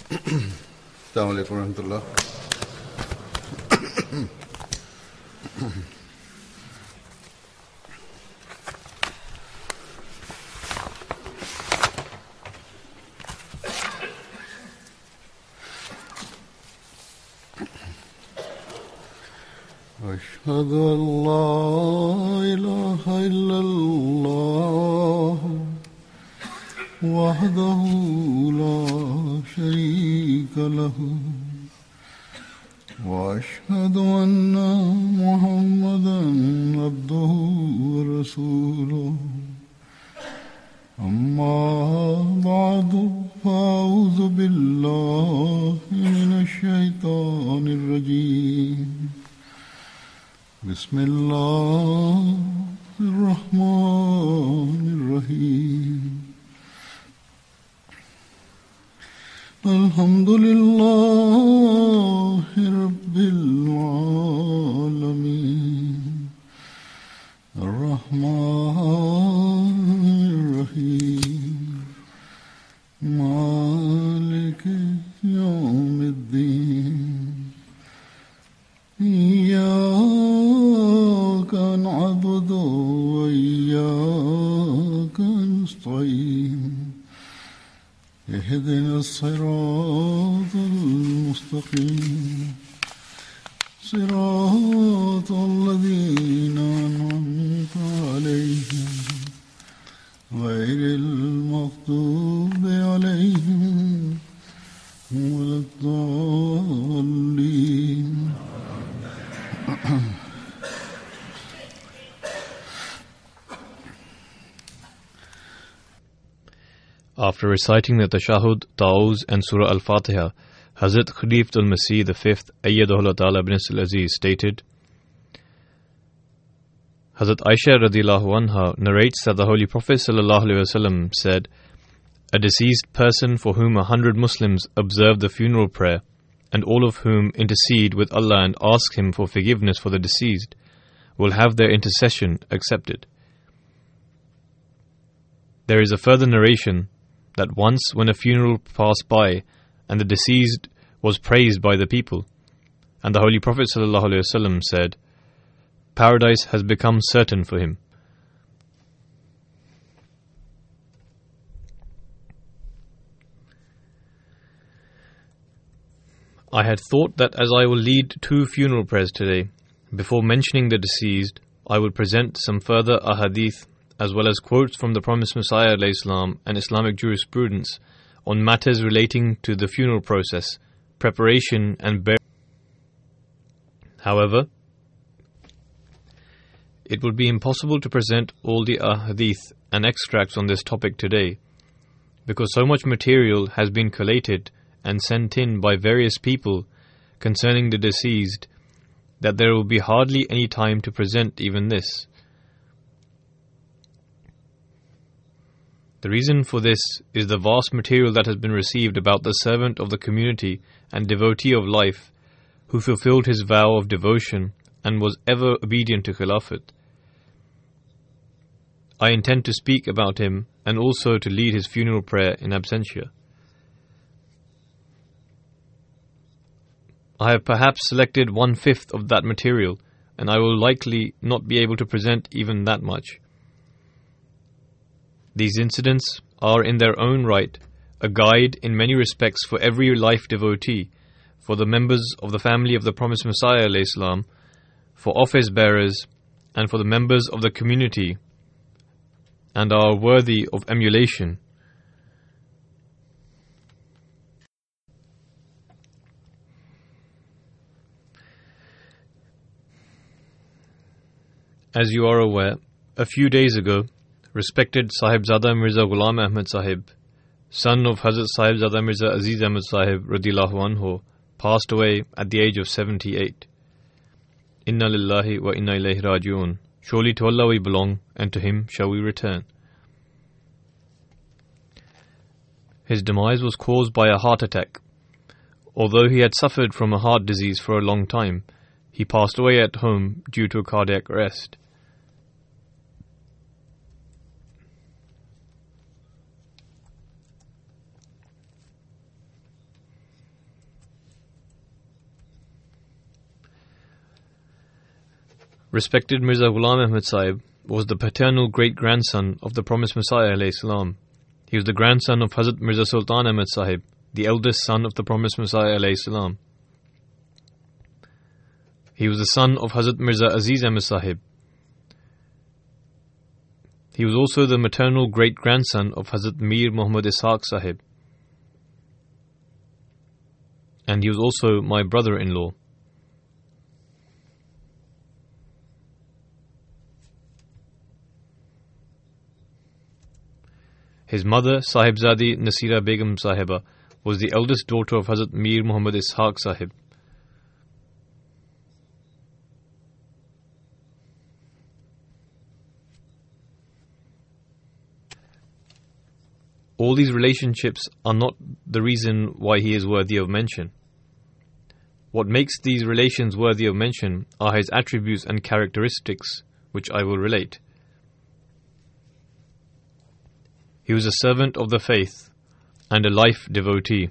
Assalamu alaikum warahmatullah. أشهد أن لا إله إلا الله وحده لا شريك له وأشهد أن محمدا عبده ورسوله أما بعد فأعوذ بالله من الشيطان الرجيم بسم الله الرحمن الرحيم الحمد لله رب العالمين الرحمن الرحيم مالك يوم الدين إياك نعبد وإياك نستعين اهدنا الصراط المستقيم صراط الذين أنعمت عليهم غير المغضوب عليهم ولا الضالين. After reciting the Tashahhud, Ta'awuz and Surah Al-Fatiha, Hazrat Khalifatul Masih V, Ayyadahullah Ta'ala bin Aziz stated, Hazrat Aisha radhiyallahu anha narrates that the Holy Prophet sallallahu alaihi wasallam said, a deceased person for whom 100 Muslims observe the funeral prayer, and all of whom intercede with Allah and ask Him for forgiveness for the deceased, will have their intercession accepted. There is a further narration that once when a funeral passed by and the deceased was praised by the people, and the Holy Prophet ﷺ said, paradise has become certain for him. I had thought that as I will lead 2 funeral prayers today, before mentioning the deceased, I would present some further ahadith as well as quotes from the promised Messiah ﷺ and Islamic jurisprudence on matters relating to the funeral process, preparation and burial. However, it would be impossible to present all the ahadith and extracts on this topic today, because so much material has been collated and sent in by various people concerning the deceased that there will be hardly any time to present even this. The reason for this is the vast material that has been received about the servant of the community and devotee of life who fulfilled his vow of devotion and was ever obedient to Khilafat. I intend to speak about him and also to lead his funeral prayer in absentia. I have perhaps selected 1/5 of that material, and I will likely not be able to present even that much. These incidents are in their own right a guide in many respects for every life devotee, for the members of the family of the promised Messiah ﷺ, for office bearers, and for the members of the community, and are worthy of emulation. As you are aware, a few days ago, respected Sahibzada Mirza Ghulam Ahmad Sahib, son of Hazrat Sahibzada Mirza Aziz Ahmad Sahib radhiyallahu anhu, passed away at the age of 78. Inna lillahi wa inna ilayhi raji'un. Surely to Allah we belong, and to Him shall we return. His demise was caused by a heart attack. Although he had suffered from a heart disease for a long time, he passed away at home due to a cardiac arrest. Respected Mirza Ghulam Ahmad Sahib was the paternal great-grandson of the promised Messiah alayhi salam. He was the grandson of Hazrat Mirza Sultan Ahmad Sahib, the eldest son of the promised Messiah alayhi salam. He was the son of Hazrat Mirza Aziz Ahmad Sahib. He was also the maternal great-grandson of Hazrat Mir Muhammad Ishaq Sahib. And he was also my brother-in-law. His mother, Sahibzadi Nasira Begum Sahiba, was the eldest daughter of Hazrat Mir Muhammad Ishaq Sahib. All these relationships are not the reason why he is worthy of mention. What makes these relations worthy of mention are his attributes and characteristics, which I will relate. He was a servant of the faith and a life devotee.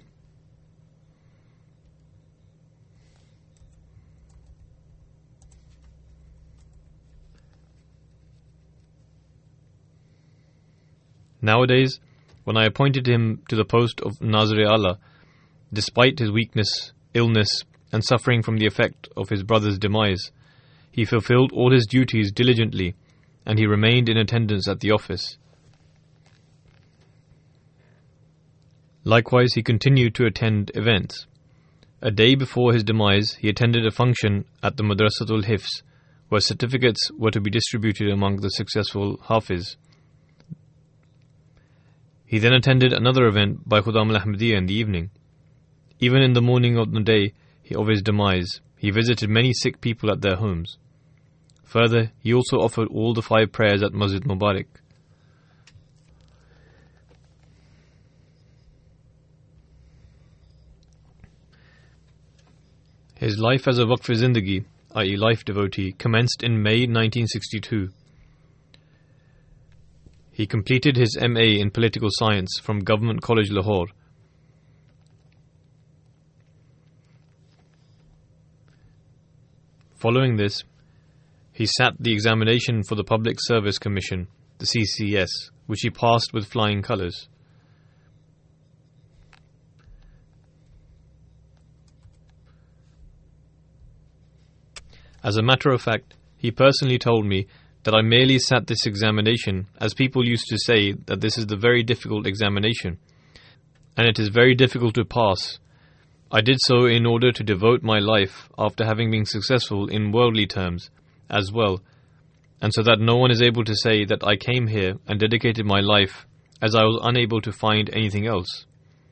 Nowadays, when I appointed him to the post of Nazir-e-Ala, despite his weakness, illness, and suffering from the effect of his brother's demise, he fulfilled all his duties diligently, and he remained in attendance at the office. Likewise, he continued to attend events. A day before his demise, he attended a function at the Madrasatul Hifz, where certificates were to be distributed among the successful Hafiz. He then attended another event by Khudam al-Ahmadiyya in the evening. Even in the morning of the day of his demise, he visited many sick people at their homes. Further, he also offered all the 5 prayers at Masjid Mubarak. His life as a Waqf-e-Zindagi, i.e. life devotee, commenced in May 1962. He completed his MA in Political Science from Government College Lahore. Following this, he sat the examination for the Public Service Commission, the CCS, which he passed with flying colours. As a matter of fact, he personally told me that I merely sat this examination as people used to say that this is the very difficult examination, and it is very difficult to pass. I did so in order to devote my life after having been successful in worldly terms as well, and so that no one is able to say that I came here and dedicated my life as I was unable to find anything else.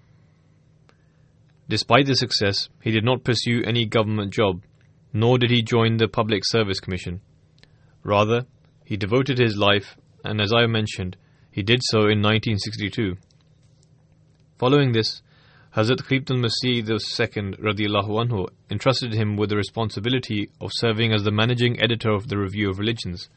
Despite the success, he did not pursue any government job, nor did he join the Public Service Commission. Rather, he devoted his life, and as I mentioned, he did so in 1962. Following this, Hazrat Khalifatul Masih II radiyallahu anhu entrusted him with the responsibility of serving as the managing editor of the Review of Religions.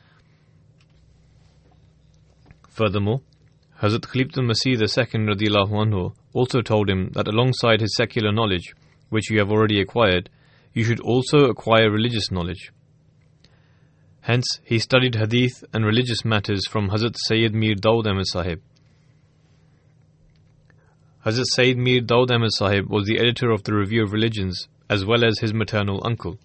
Furthermore, Hazrat Khalifatul Masih II radiyallahu anhu also told him that alongside his secular knowledge, which you have already acquired, you should also acquire religious knowledge. Hence, he studied hadith and religious matters from Hazrat Sayyid Mir Daud Ahmad Sahib. Hazrat Sayyid Mir Daud Ahmad Sahib was the editor of the Review of Religions, as well as his maternal uncle.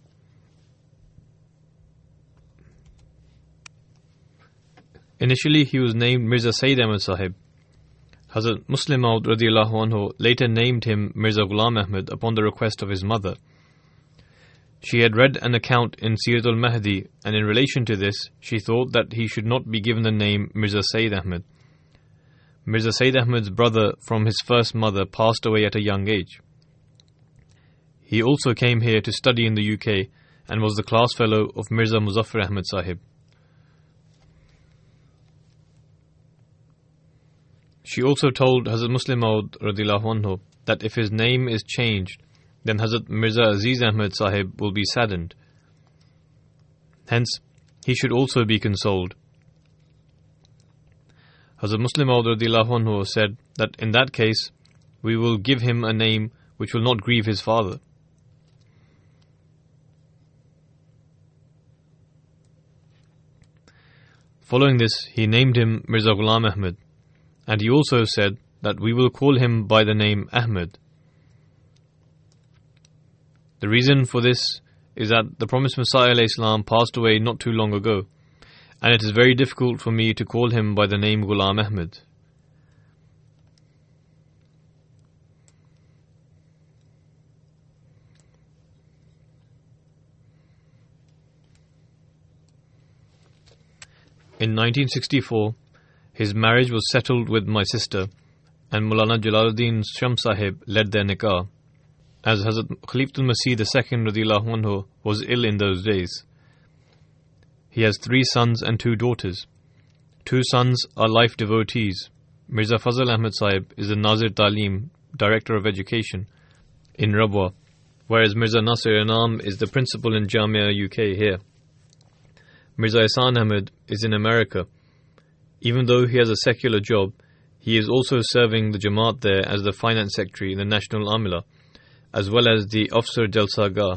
Initially, he was named Mirza Sayyid Ahmad Sahib. Hazrat Muslim Maud radiyallahu anhu later named him Mirza Ghulam Ahmad upon the request of his mother. She had read an account in Siratul Mahdi, and in relation to this, she thought that he should not be given the name Mirza Sayyid Ahmad. Mirza Sayyid Ahmad's brother from his first mother passed away at a young age. He also came here to study in the UK and was the class fellow of Mirza Muzaffar Ahmad Sahib. She also told Hazrat Muslim Maud radiyallahu anhu that if his name is changed, then Hazrat Mirza Aziz Ahmad Sahib will be saddened. Hence, he should also be consoled. Hazrat Muslim Maud radiyallahu anhu said that in that case, we will give him a name which will not grieve his father. Following this, he named him Mirza Ghulam Ahmad, and he also said that we will call him by the name Ahmad. The reason for this is that the promised Messiah ﷺ passed away not too long ago, and it is very difficult for me to call him by the name Ghulam Ahmad. In 1964, his marriage was settled with my sister, and Maulana Jalaluddin Shams Sahib led their nikah, as Hazrat Khalifatul Masih II radiyallahu anhu was ill in those days. He has 3 sons and 2 daughters. 2 sons are life devotees. Mirza Fazl Ahmad Sahib is the Nazir Taaleem, Director of Education, in Rabwa, whereas Mirza Nasir Anam is the principal in Jamia UK here. Mirza Ihsan Ahmad is in America. Even though he has a secular job, he is also serving the Jamaat there as the Finance Secretary in the National Amila, as well as the Officer Jalsa Gah.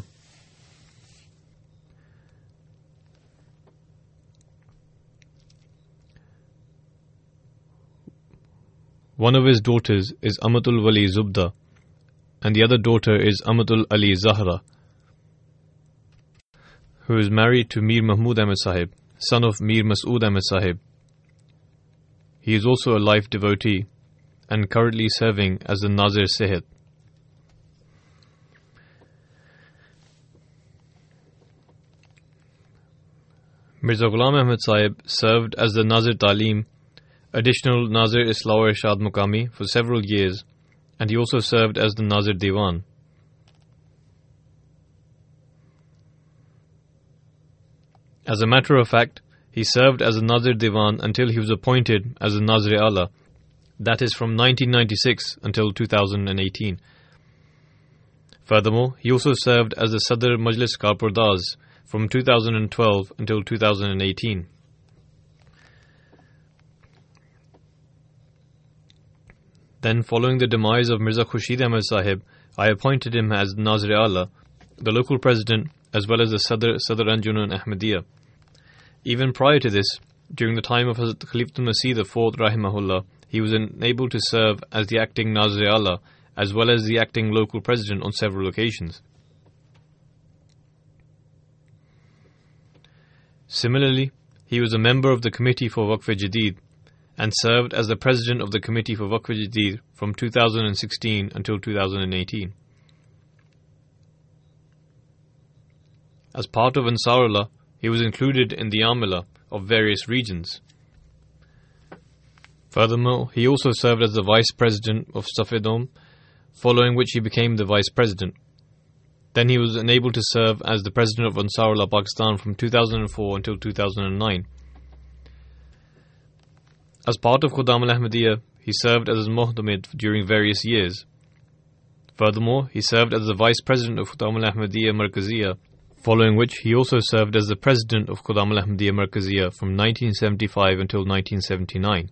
One of his daughters is Amatul Wali Zubda, and the other daughter is Amatul Ali Zahra, who is married to Mir Mahmud Ahmad Sahib, son of Mir Masood Ahmad Sahib. He is also a life devotee and currently serving as the Nazir Sehat. Mirza Ghulam Ahmad Sahib served as the Nazir Taaleem, additional Nazir Islah wa Irshad Muqami for several years, and he also served as the Nazir Diwan. As a matter of fact, he served as a Nazir Diwan until he was appointed as a Nazir Ala, that is from 1996 until 2018. Furthermore, he also served as the Sadr Majlis Karpurdaz from 2012 until 2018. Then, following the demise of Mirza Khurshid Ahmad Sahib, I appointed him as Nazir Ala, the local president, as well as the Sadr Anjuman Ahmadiyya. Even prior to this, during the time of Hazrat Khalifatul Masih IV Rahimahullah, he was enabled to serve as the acting Nazir Ala as well as the acting local president on several occasions. Similarly, he was a member of the Committee for Waqf-e-Jadid and served as the president of the Committee for Waqf-e-Jadid from 2016 until 2018. As part of Ansarullah, he was included in the Amila of various regions. Furthermore, he also served as the vice president of Safedom, following which he became the vice president. Then he was enabled to serve as the president of Ansarullah Pakistan from 2004 until 2009. As part of Khuddam al-Ahmadiyya, he served as Muhtamid during various years. Furthermore, he served as the vice president of Khuddam al-Ahmadiyya Markaziyya, following which he also served as the president of Khuddam al-Ahmadiyya Markaziyya from 1975 until 1979.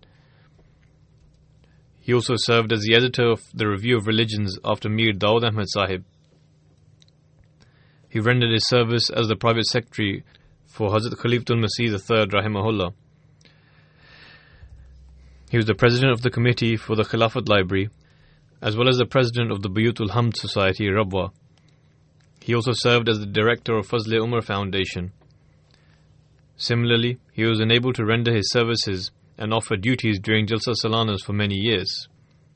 He also served as the editor of the Review of Religions after Mir Dawood Ahmad Sahib. He rendered his service as the private secretary for Hazrat Khalifatul Masih III Rahimahullah. He was the president of the committee for the Khilafat Library, as well as the president of the Buyutul Hamd Society, Rabwa. He also served as the director of Fazl-e Umar Foundation. Similarly, he was enabled to render his services and offer duties during Jalsa Salanas for many years.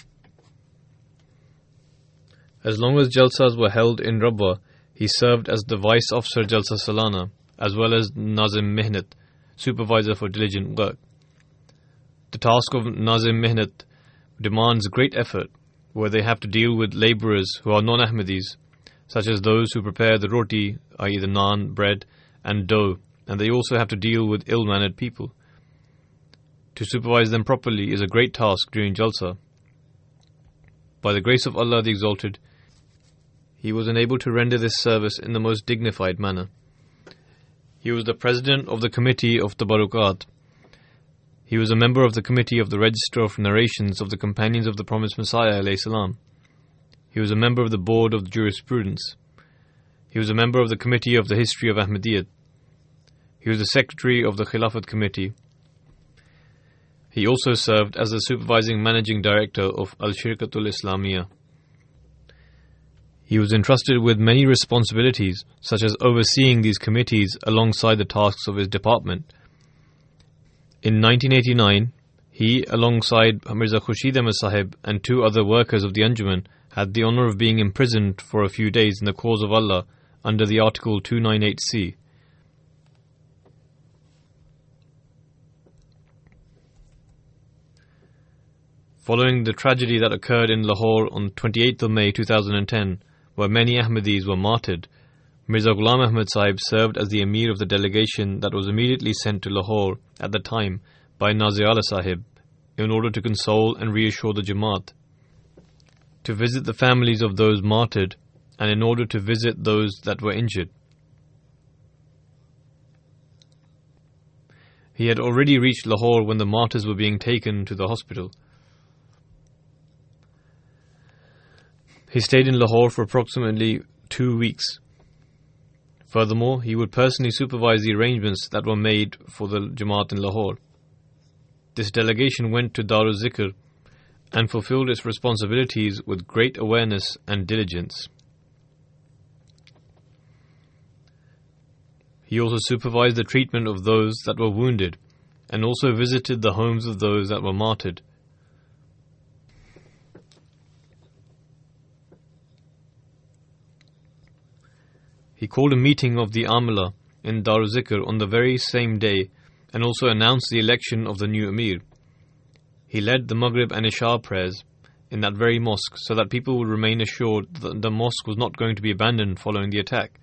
As long as Jalsas were held in Rabwa, he served as the Vice Officer Jalsa Salana, as well as Nazim Mihnat, Supervisor for Diligent Work. The task of Nazim Mihnat demands great effort, where they have to deal with labourers who are non-Ahmadis, such as those who prepare the roti, i.e. the naan, bread, and dough, and they also have to deal with ill-mannered people. To supervise them properly is a great task during Jalsa. By the grace of Allah the Exalted, he was enabled to render this service in the most dignified manner. He was the president of the Committee of Tabarukat. He was a member of the Committee of the Register of Narrations of the Companions of the Promised Messiah ﷺ. He was a member of the Board of Jurisprudence. He was a member of the Committee of the History of Ahmadiyyat. He was the Secretary of the Khilafat Committee. He also served as the supervising managing director of Al-Shirkatul Islamiyah. He was entrusted with many responsibilities, such as overseeing these committees alongside the tasks of his department. In 1989, he, alongside Mirza Khurshid Ahmad Sahib and 2 other workers of the Anjuman, had the honour of being imprisoned for a few days in the cause of Allah under the Article 298C. Following the tragedy that occurred in Lahore on 28th of May 2010, where many Ahmadis were martyred, Mirza Ghulam Ahmad Sahib served as the Emir of the delegation that was immediately sent to Lahore at the time by Naziala Sahib in order to console and reassure the Jamaat, to visit the families of those martyred, and in order to visit those that were injured. He had already reached Lahore when the martyrs were being taken to the hospital. He stayed in Lahore for approximately 2 weeks. Furthermore, he would personally supervise the arrangements that were made for the Jamaat in Lahore. This delegation went to Darul Zikr and fulfilled its responsibilities with great awareness and diligence. He also supervised the treatment of those that were wounded and also visited the homes of those that were martyred. He called a meeting of the Amala in Darul Zikr on the very same day and also announced the election of the new Emir. He led the Maghrib and Isha prayers in that very mosque so that people would remain assured that the mosque was not going to be abandoned following the attack.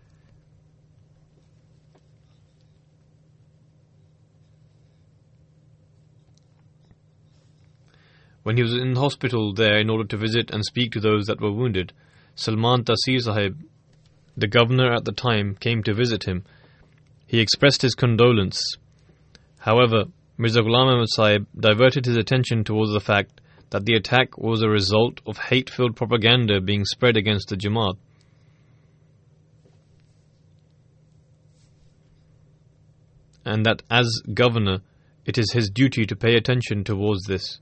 When he was in hospital there in order to visit and speak to those that were wounded, Salman Tasir Sahib, the governor at the time, came to visit him. He expressed his condolence. However, Mirza Ghulam Ahmad Sahib diverted his attention towards the fact that the attack was a result of hate-filled propaganda being spread against the Jamaat. And that as governor, it is his duty to pay attention towards this.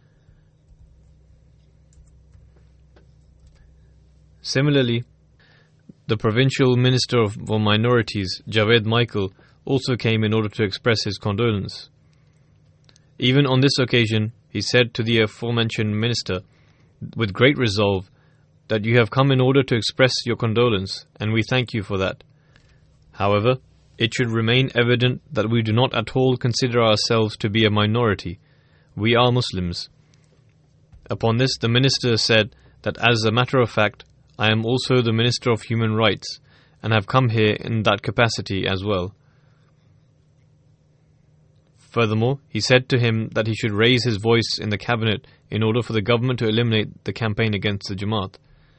Similarly, the Provincial Minister for Minorities, Javed Michael, also came in order to express his condolence. Even on this occasion, he said to the aforementioned minister, with great resolve, that you have come in order to express your condolence, and we thank you for that. However, it should remain evident that we do not at all consider ourselves to be a minority. We are Muslims. Upon this, the minister said that as a matter of fact, I am also the Minister of Human Rights and have come here in that capacity as well. Furthermore, he said to him that he should raise his voice in the cabinet in order for the government to eliminate the campaign against the Jamaat.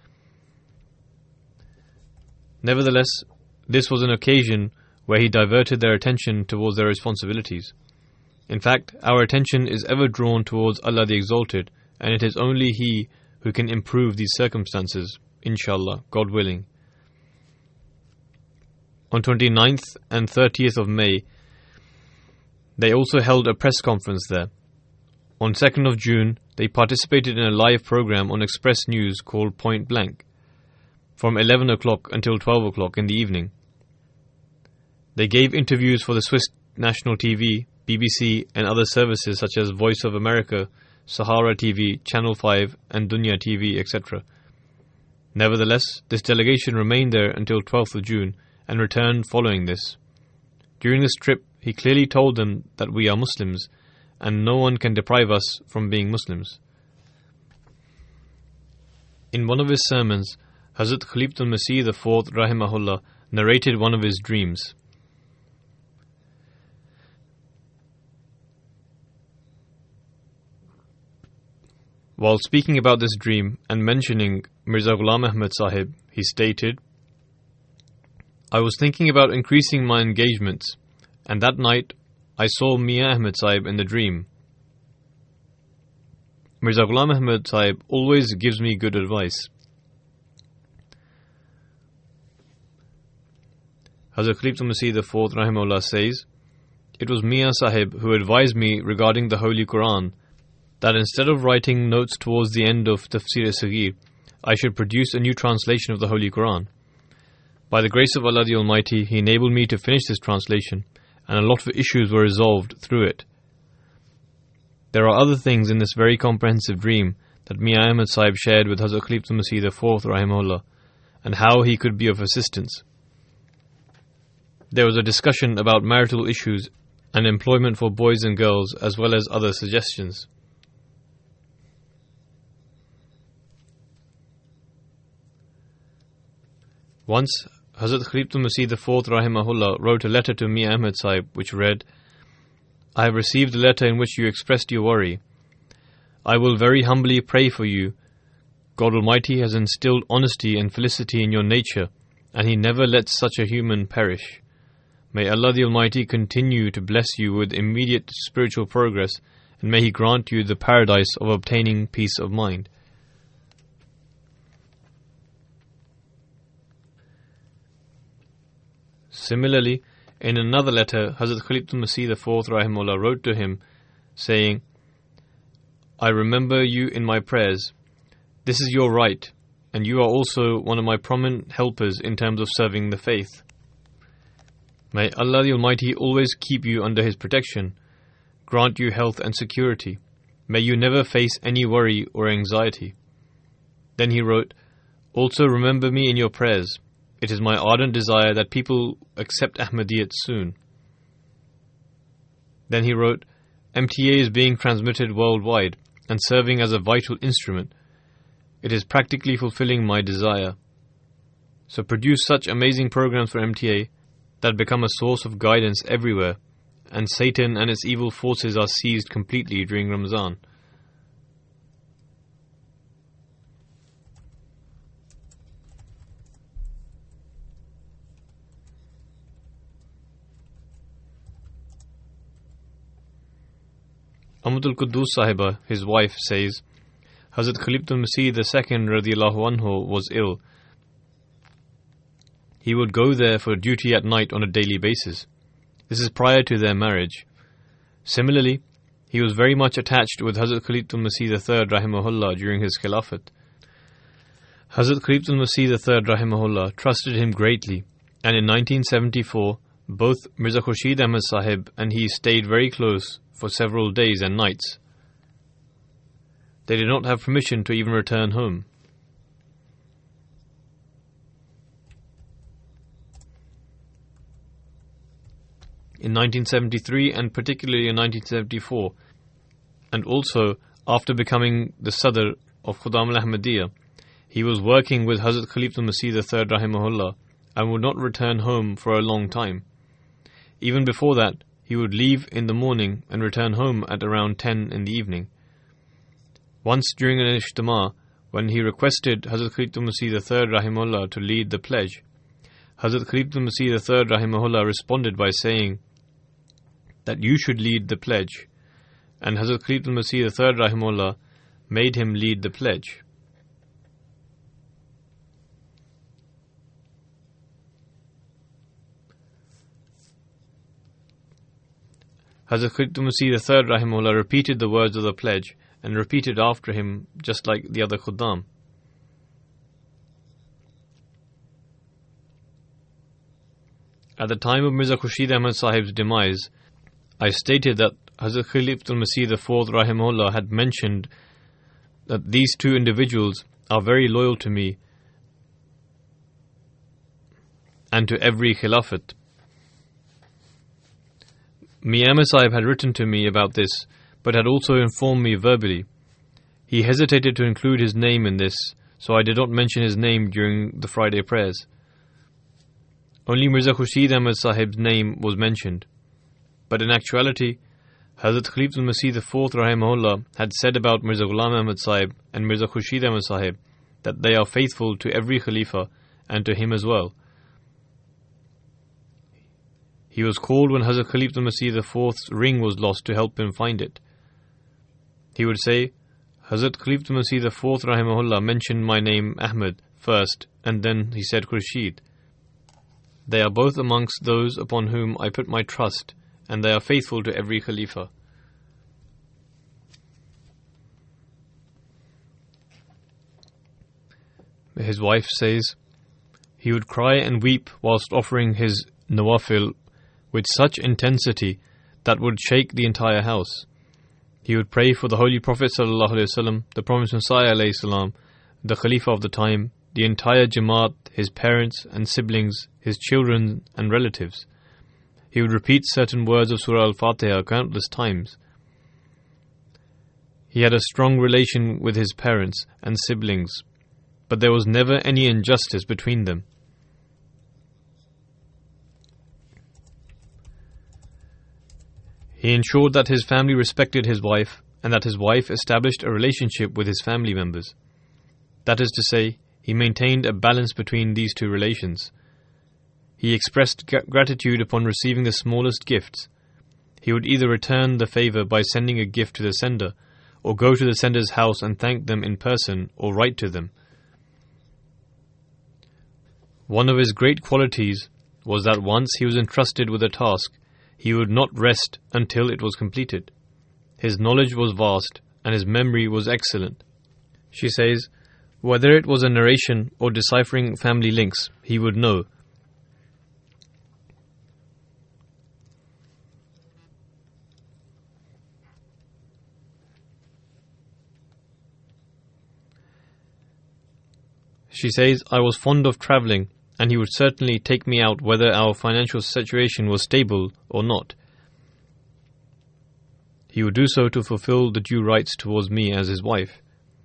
Nevertheless, this was an occasion where he diverted their attention towards their responsibilities. In fact, our attention is ever drawn towards Allah the Exalted, and it is only He who can improve these circumstances, inshallah, God willing. On 29th and 30th of May, they also held a press conference there. On 2nd of June, they participated in a live program on Express News called Point Blank, from 11 o'clock until 12 o'clock in the evening. They gave interviews for the Swiss National TV, BBC and other services such as Voice of America, Sahara TV, Channel 5 and Dunya TV, etc. Nevertheless, this delegation remained there until 12th of June and returned following this. During this trip, he clearly told them that we are Muslims and no one can deprive us from being Muslims. In one of his sermons, Hazrat Khalifatul Masih IV Rahimahullah narrated one of his dreams. While speaking about this dream and mentioning Mirza Ghulam Ahmad Sahib, he stated, I was thinking about increasing my engagements, and that night I saw Mian Ahmad Sahib in the dream. Mirza Ghulam Ahmad Sahib always gives me good advice. Hazrat Khalifatul Masih IV Rahimahullah says, it was Mian Sahib who advised me regarding the Holy Quran that instead of writing notes towards the end of Tafsir-e-Saghir, I should produce a new translation of the Holy Quran. By the grace of Allah the Almighty, He enabled me to finish this translation, and a lot of issues were resolved through it. There are other things in this very comprehensive dream that Mian Ahmad Sahib shared with Hazrat Khalifatul Masih IV rahimahullah, and how he could be of assistance. There was a discussion about marital issues and employment for boys and girls, as well as other suggestions. Once, Hazrat Khalifatul Masih IV rahimahullah wrote a letter to Mian Ahmad Sahib which read, "I have received a letter in which you expressed your worry. I will very humbly pray for you. God Almighty has instilled honesty and felicity in your nature, and He never lets such a human perish. May Allah the Almighty continue to bless you with immediate spiritual progress, and may He grant you the paradise of obtaining peace of mind." Similarly, in another letter, Hazrat Khalifatul Masih IV rahimahullah wrote to him, saying, "I remember you in my prayers. This is your right, and you are also one of my prominent helpers in terms of serving the faith. May Allah the Almighty always keep you under His protection, grant you health and security. May you never face any worry or anxiety." Then he wrote, "Also remember me in your prayers. It is my ardent desire that people accept Ahmadiyyat soon." Then he wrote, "MTA is being transmitted worldwide and serving as a vital instrument. It is practically fulfilling my desire. So produce such amazing programs for MTA that become a source of guidance everywhere, and Satan and its evil forces are seized completely during Ramazan." Ahmadul Quddus Sahiba, his wife, says, Hazrat Khalifatul Masih II radiyallahu anhu was ill. He would go there for duty at night on a daily basis. This is prior to their marriage. Similarly, he was very much attached with Hazrat Khalifatul Masih III rahimahullah during his Khilafat. Hazrat Khalifatul Masih III rahimahullah trusted him greatly, and in 1974, both Mirza Khurshid Ahmad Sahib and he stayed very close for several days and nights. They did not have permission to even return home. In 1973 and particularly in 1974, and also after becoming the Sadr of Khudam al-Ahmadiyya, he was working with Hazrat Khalifatul Masih III rahimahullah and would not return home for a long time. Even before that, he would leave in the morning and return home at around 10 in the evening. Once during an ijtima, when he requested Hazrat Khalifatul Masih III rahimahullah to lead the pledge, Hazrat Khalifatul Masih III rahimahullah responded by saying that you should lead the pledge, and Hazrat Khalifatul Masih III rahimahullah made him lead the pledge. Hazrat Khalifatul Masih III rahimahullah repeated the words of the pledge and repeated after him just like the other Khuddam. At the time of Mirza Khurshid Ahmad Sahib's demise, I stated that Hazrat Khalifatul Masih IV rahimahullah had mentioned that these two individuals are very loyal to me and to every Khilafat. Mian Ahmad Sahib had written to me about this, but had also informed me verbally. He hesitated to include his name in this, so I did not mention his name during the Friday prayers. Only Mirza Khurshid Ahmad Sahib's name was mentioned. But in actuality, Hazrat Khalifatul Masih IV rahimahullah had said about Mirza Ghulam Ahmad Sahib and Mirza Khurshid Ahmad Sahib that they are faithful to every Khalifa and to him as well. He was called when Hazrat Khalifatul Masih IV's ring was lost to help him find it. He would say, Hazrat Khalifatul Masih IV rahimahullah mentioned my name Ahmad first, and then he said Khurshid. They are both amongst those upon whom I put my trust, and they are faithful to every Khalifa. His wife says, he would cry and weep whilst offering his nawafil with such intensity that would shake the entire house. He would pray for the Holy Prophet ﷺ, the Promised Messiah ﷺ, the Khalifa of the time, the entire Jamaat, his parents and siblings, his children and relatives. He would repeat certain words of Surah Al-Fatiha countless times. He had a strong relation with his parents and siblings, but there was never any injustice between them. He ensured that his family respected his wife and that his wife established a relationship with his family members. That is to say, he maintained a balance between these two relations. He expressed gratitude upon receiving the smallest gifts. He would either return the favor by sending a gift to the sender, or go to the sender's house and thank them in person or write to them. One of his great qualities was that once he was entrusted with a task, he would not rest until it was completed. His knowledge was vast and his memory was excellent. She says, whether it was a narration or deciphering family links, he would know. She says, I was fond of travelling, and he would certainly take me out whether our financial situation was stable or not. He would do so to fulfill the due rights towards me as his wife.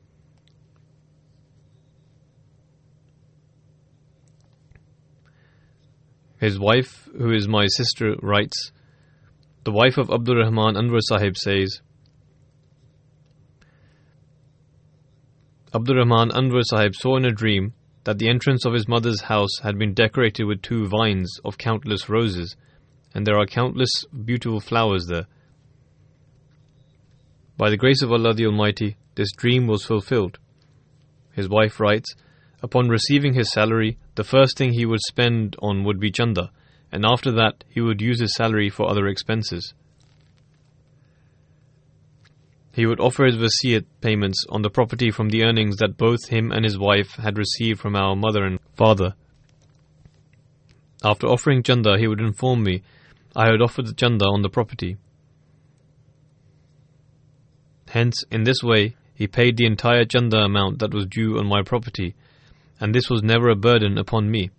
His wife, who is my sister, writes, the wife of Abdur Rahman Anwar Sahib says, Abdur Rahman Anwar Sahib saw in a dream that the entrance of his mother's house had been decorated with 2 vines of countless roses, and there are countless beautiful flowers there. By the grace of Allah the Almighty, this dream was fulfilled. His wife writes, upon receiving his salary, the first thing he would spend on would be chanda, and after that he would use his salary for other expenses. He would offer his wasiyat payments on the property from the earnings that both him and his wife had received from our mother and father. After offering chanda, he would inform me I had offered the chanda on the property. Hence, in this way, he paid the entire chanda amount that was due on my property, and this was never a burden upon me.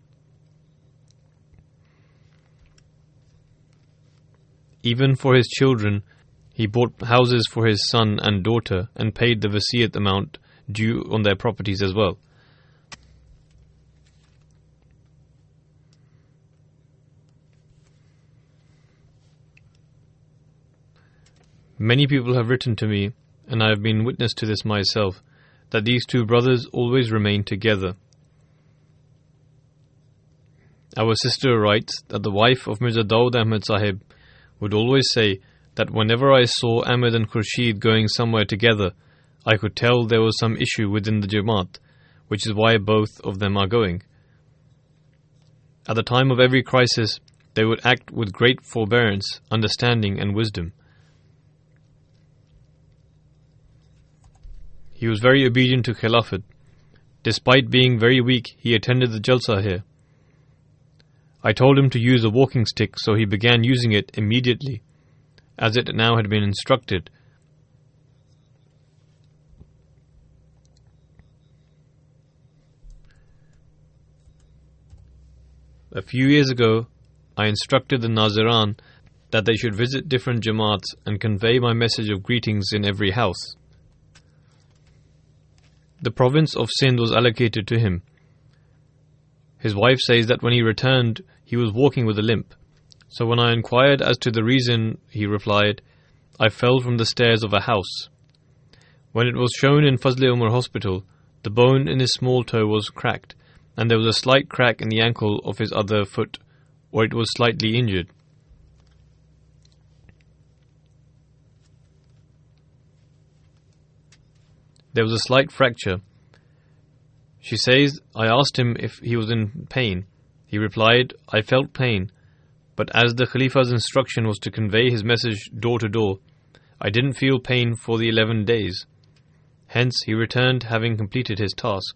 Even for his children, he bought houses for his son and daughter and paid the wasiyat amount due on their properties as well. Many people have written to me, and I have been witness to this myself, that these 2 brothers always remain together. Our sister writes that the wife of Mirza Daud Ahmed Sahib would always say that whenever I saw Ahmed and Khurshid going somewhere together, I could tell there was some issue within the Jamaat, which is why both of them are going. At the time of every crisis, they would act with great forbearance, understanding and wisdom. He was very obedient to Khilafat. Despite being very weak, he attended the Jalsa here. I told him to use a walking stick, so he began using it immediately, as it now had been instructed. A few years ago, I instructed the Naziran that they should visit different Jamaats and convey my message of greetings in every house. The province of Sindh was allocated to him. His wife says that when he returned, he was walking with a limp. So when I inquired as to the reason, he replied, I fell from the stairs of a house. When it was shown in Fazle Umar Hospital, the bone in his small toe was cracked, and there was a slight crack in the ankle of his other foot, or it was slightly injured. There was a slight fracture. She says, I asked him if he was in pain. He replied, I felt pain, But as the Khalifa's instruction was to convey his message door to door, I didn't feel pain for the 11 days. Hence, he returned having completed his task.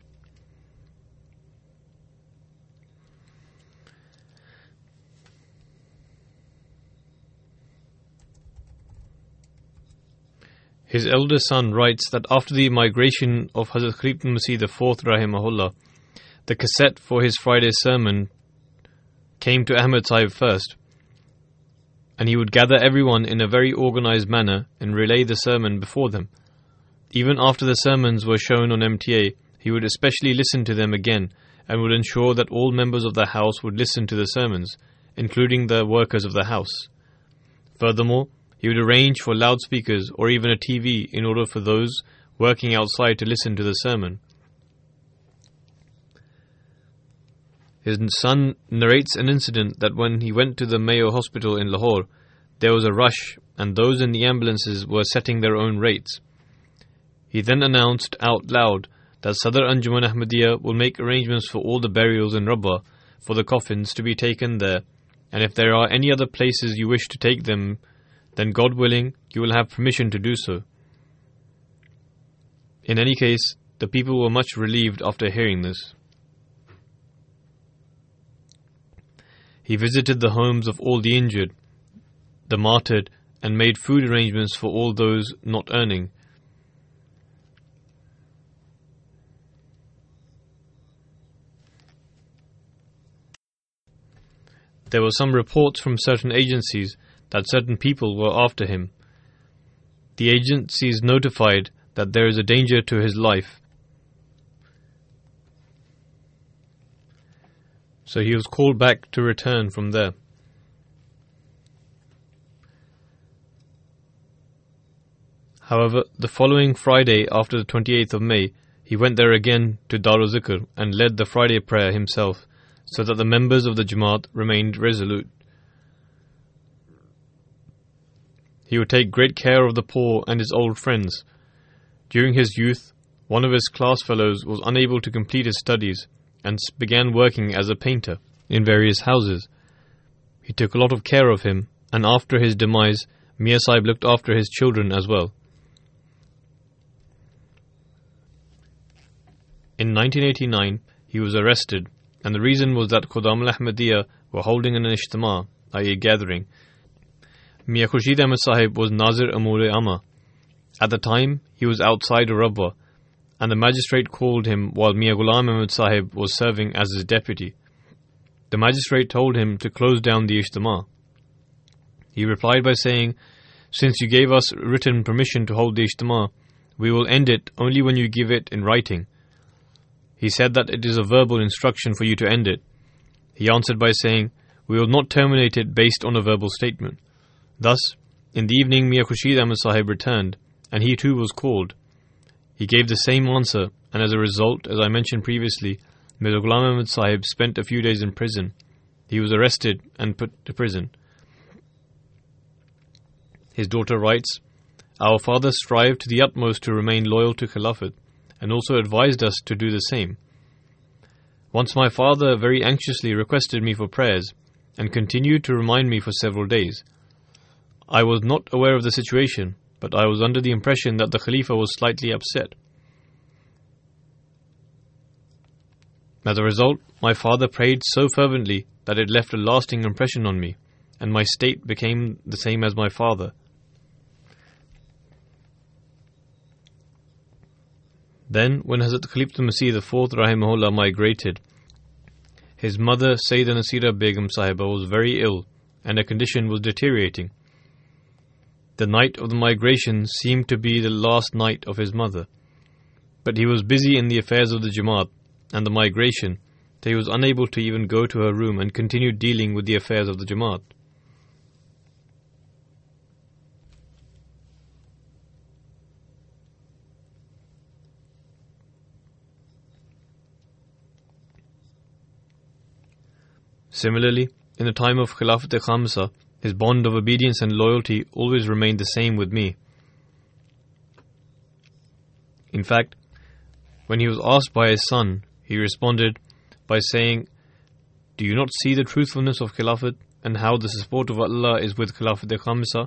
His elder son writes that after the migration of Hazrat Khalifa Masih IV rahimahullah, the cassette for his Friday sermon came to Ahmad Sahib first, and he would gather everyone in a very organized manner and relay the sermon before them. Even after the sermons were shown on MTA, he would especially listen to them again and would ensure that all members of the house would listen to the sermons, including the workers of the house. Furthermore, he would arrange for loudspeakers or even a TV in order for those working outside to listen to the sermon. His son narrates an incident that when he went to the Mayo Hospital in Lahore, there was a rush and those in the ambulances were setting their own rates. He then announced out loud that Sadr Anjuman Ahmadiyya will make arrangements for all the burials in Rabba for the coffins to be taken there, and if there are any other places you wish to take them, then God willing, you will have permission to do so. In any case, the people were much relieved after hearing this. He visited the homes of all the injured, the martyred, and made food arrangements for all those not earning. There were some reports from certain agencies that certain people were after him. The agencies notified that there is a danger to his life. So he was called back to return from there. However, the following Friday after the 28th of May, he went there again to Darul Zikr and led the Friday prayer himself, so that the members of the Jamaat remained resolute. He would take great care of the poor and his old friends. During his youth, one of his class fellows was unable to complete his studies and began working as a painter in various houses. He took a lot of care of him, and after his demise, Mia Sahib looked after his children as well. In 1989, he was arrested, and the reason was that Khudam al-Ahmadiyya were holding an Ijtima, i.e. a gathering. Mia Khurshid Ahmad Sahib was Nazir Amur-e-Amma. At the time, he was outside Rabwa, and the magistrate called him while Mia Ghulam Ahmad Sahib was serving as his deputy. The magistrate told him to close down the Ijtima. He replied by saying, "Since you gave us written permission to hold the Ijtima, we will end it only when you give it in writing." He said that it is a verbal instruction for you to end it. He answered by saying, "We will not terminate it based on a verbal statement." Thus, in the evening, Mia Khurshid Ahmad Sahib returned, and he too was called. He gave the same answer, and as a result, as I mentioned previously, Mirza Ghulam Ahmad Sahib spent a few days in prison. He was arrested and put to prison. His daughter writes, "Our father strived to the utmost to remain loyal to Khilafat, and also advised us to do the same. Once my father very anxiously requested me for prayers, and continued to remind me for several days. I was not aware of the situation, but I was under the impression that the Khalifa was slightly upset. As a result, my father prayed so fervently that it left a lasting impression on me, and my state became the same as my father. Then, when Hazrat Khalifa Masih IV rahimahullah migrated, his mother Sayyidah Nasira Begum Sahiba was very ill, and her condition was deteriorating. The night of the migration seemed to be the last night of his mother, but he was busy in the affairs of the Jamaat and the migration that he was unable to even go to her room and continue dealing with the affairs of the Jamaat. Similarly, in the time of Khilafat-e-Khamsa, his bond of obedience and loyalty always remained the same with me. In fact, when he was asked by his son, he responded by saying, "Do you not see the truthfulness of Khilafat, and how the support of Allah is with Khilafat-e-Khamsa.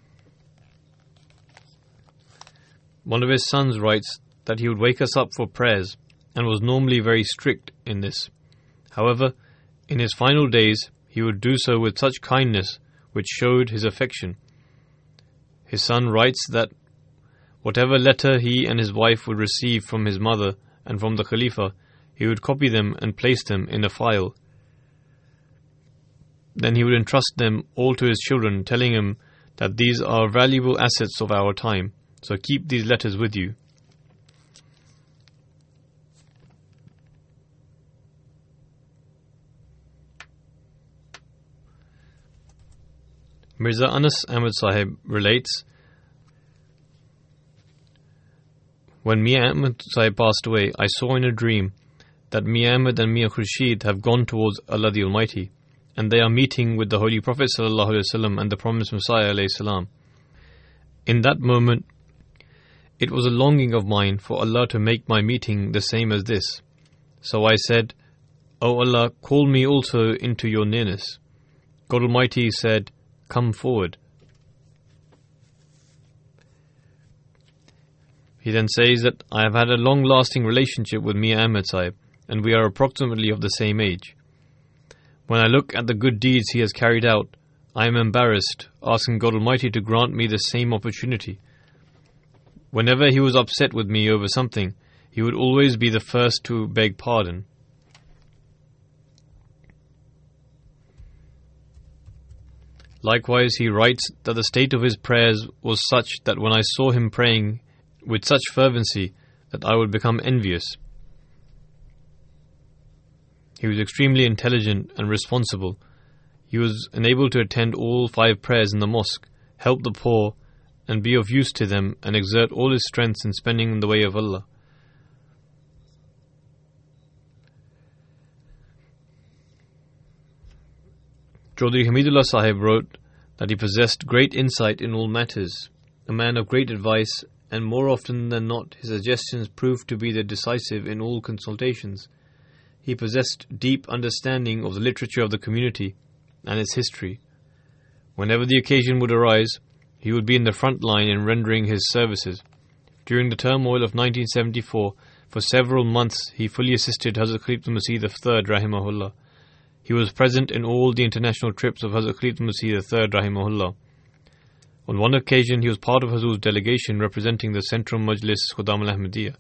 One of his sons writes that he would wake us up for prayers and was normally very strict in this. However, in his final days, he would do so with such kindness which showed his affection. His son writes that whatever letter he and his wife would receive from his mother and from the Khalifa, he would copy them and place them in a file. Then he would entrust them all to his children, telling him that these are valuable assets of our time, so keep these letters with you. Mirza Anas Ahmad Sahib relates, when Mian Ahmad Sahib passed away, I saw in a dream that Mian Ahmad and Mian Khurshid have gone towards Allah the Almighty, and they are meeting with the Holy Prophet ﷺ and the promised Messiah ﷺ. In that moment, it was a longing of mine for Allah to make my meeting the same as this. So I said, O Allah, call me also into your nearness. God Almighty said, come forward. He then says that I have had a long-lasting relationship with Mian Ahmad Sahib, and we are approximately of the same age. When I look at the good deeds he has carried out, I am embarrassed, asking God Almighty to grant me the same opportunity. Whenever he was upset with me over something, he would always be the first to beg pardon. Likewise, he writes that the state of his prayers was such that when I saw him praying with such fervency that I would become envious. He was extremely intelligent and responsible. He was enabled to attend all 5 prayers in the mosque, help the poor, and be of use to them, and exert all his strength in spending in the way of Allah. Chaudhry Hamidullah Sahib wrote that he possessed great insight in all matters, a man of great advice, and more often than not his suggestions proved to be the decisive in all consultations. He possessed deep understanding of the literature of the community and its history. Whenever the occasion would arise, he would be in the front line in rendering his services. During the turmoil of 1974, for several months he fully assisted Hazrat Khalifatul Masih III rahimahullah. He was present in all the international trips of Hazrat Khalifatul Masih III rahimahullah. On one occasion, he was part of Hazur's delegation representing the Central Majlis Khudam al-Ahmadiyya.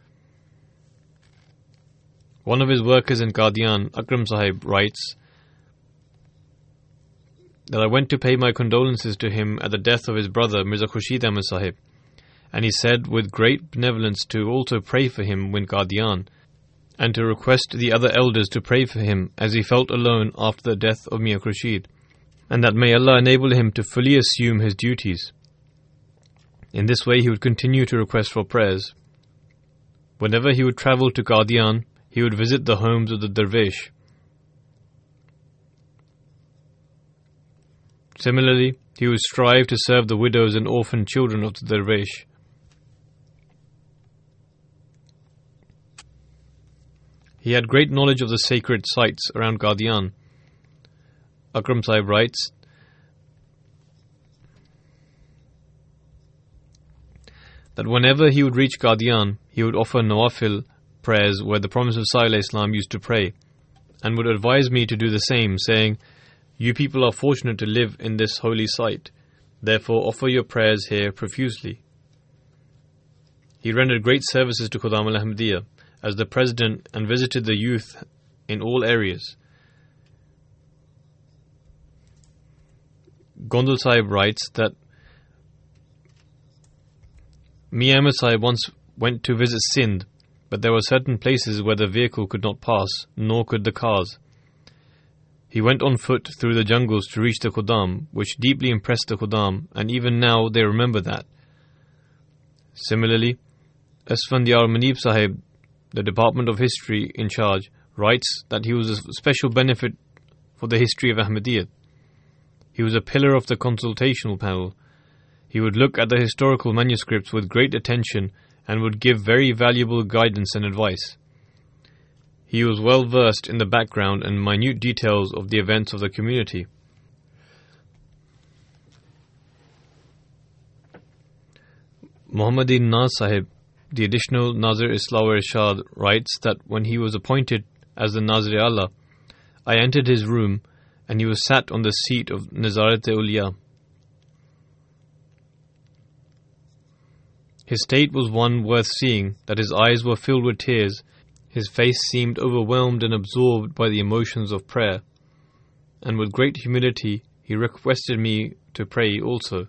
One of his workers in Qadian, Akram Sahib, writes that I went to pay my condolences to him at the death of his brother Mirza Khurshid Ahmad Sahib, and he said with great benevolence to also pray for him when Qadian, and to request the other elders to pray for him as he felt alone after the death of Mian Khurshid, and that may Allah enable him to fully assume his duties. In this way he would continue to request for prayers. Whenever he would travel to Qadian, he would visit the homes of the Darwish. Similarly, he would strive to serve the widows and orphan children of the Darwish. He had great knowledge of the sacred sites around Qadian. Akram Sahib writes that whenever he would reach Qadian, he would offer nawafil prayers where the Prophet of Islam used to pray, and would advise me to do the same, saying, "You people are fortunate to live in this holy site, therefore offer your prayers here profusely." He rendered great services to Khudam al-Ahmadiyya as the president and visited the youth in all areas. Gondal Sahib writes that Mian Ahmad Sahib once went to visit Sindh, but there were certain places where the vehicle could not pass, nor could the cars. He went on foot through the jungles to reach the Khudam, which deeply impressed the Khudam, and even now they remember that. Similarly, Asfandyar Manib Sahib, the Department of History in charge, writes that he was a special benefit for the history of Ahmadiyyat. He was a pillar of the consultational panel. He would look at the historical manuscripts with great attention and would give very valuable guidance and advice. He was well versed in the background and minute details of the events of the community. Muhammadin Naz Sahib, the additional Nazir Islah wa Irshad, writes that when he was appointed as the Nazir-e-Allah, I entered his room and he was sat on the seat of Nazarat-e-Uliya. His state was one worth seeing, that his eyes were filled with tears, his face seemed overwhelmed and absorbed by the emotions of prayer, and with great humility he requested me to pray also.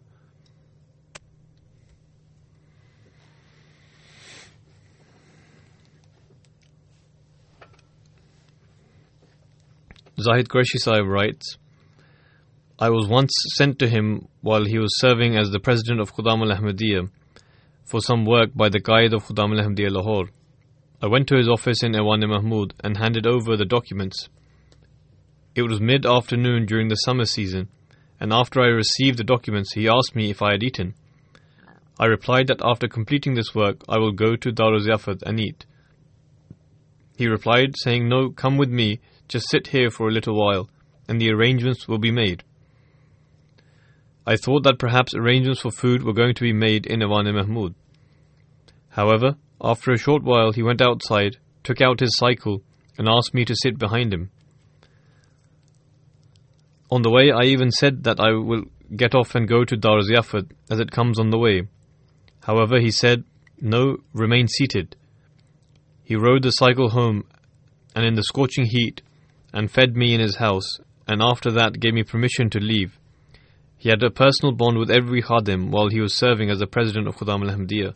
Zahid Qureshi Sahib writes, I was once sent to him while he was serving as the president of Khudam al-Ahmadiyya for some work by the Qaid of Khudam al-Ahmadiyya Lahore. I went to his office in Awan-e-Mahmud and handed over the documents. It was mid-afternoon during the summer season, and after I received the documents, he asked me if I had eaten. I replied that after completing this work, I will go to Dar-o-Ziyafat and eat. He replied, saying, No, come with me, just sit here for a little while, and the arrangements will be made. I thought that perhaps arrangements for food were going to be made in Awan-e-Mahmud. However, after a short while, he went outside, took out his cycle, and asked me to sit behind him. On the way, I even said that I will get off and go to Dar-o-Ziyafat as it comes on the way. However, he said, No, remain seated. He rode the cycle home, and in the scorching heat, and fed me in his house, and after that gave me permission to leave. He had a personal bond with every khadim while he was serving as the president of Khudam al-Ahmadiyya.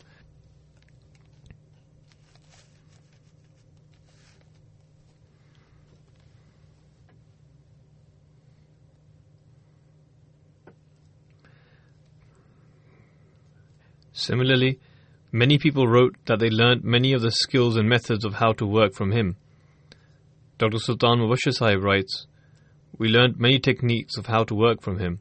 Similarly, many people wrote that they learnt many of the skills and methods of how to work from him. Dr. Sultan Mubashir Sahib writes, We learnt many techniques of how to work from him.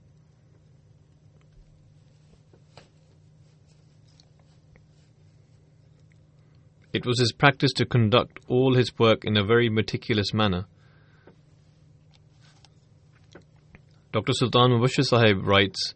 It was his practice to conduct all his work in a very meticulous manner. Dr. Sultan Mubashir Sahib writes,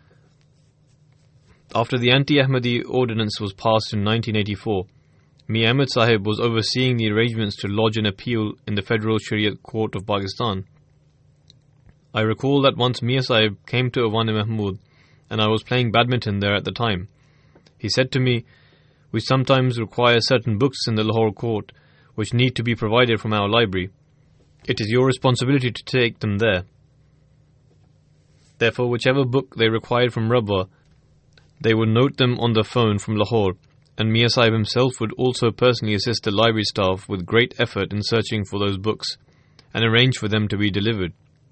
After the anti-Ahmadi ordinance was passed in 1984, Mir Ahmed Sahib was overseeing the arrangements to lodge an appeal in the Federal Shariat Court of Pakistan. I recall that once Mir Sahib came to Awan-e-Mahmud and I was playing badminton there at the time. He said to me, We sometimes require certain books in the Lahore court which need to be provided from our library. It is your responsibility to take them there. Therefore, whichever book they required from Rabwa, they would note them on the phone from Lahore, and Mir Sahib himself would also personally assist the library staff with great effort in searching for those books and arrange for them to be delivered.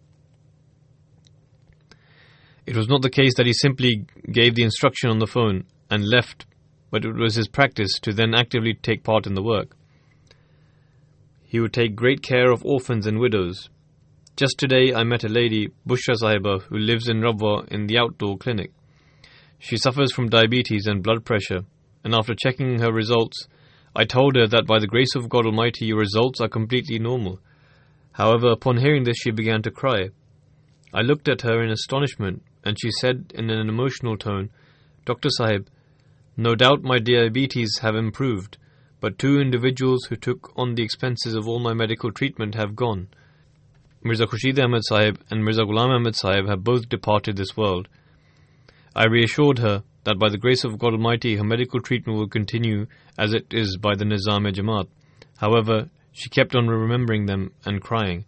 It was not the case that he simply gave the instruction on the phone and left, but it was his practice to then actively take part in the work. He would take great care of orphans and widows. Just today I met a lady, Bushra Sahiba, who lives in Rabwa in the outdoor clinic. She suffers from diabetes and blood pressure, and after checking her results, I told her that by the grace of God Almighty your results are completely normal. However, upon hearing this, she began to cry. I looked at her in astonishment, and she said in an emotional tone, Dr. Sahib, no doubt my diabetes have improved, but 2 individuals who took on the expenses of all my medical treatment have gone. Mirza Khurshid Ahmed Sahib and Mirza Ghulam Ahmed Sahib have both departed this world. I reassured her that by the grace of God Almighty her medical treatment will continue as it is by the Nizam-e-Jamaat. However, she kept on remembering them and crying.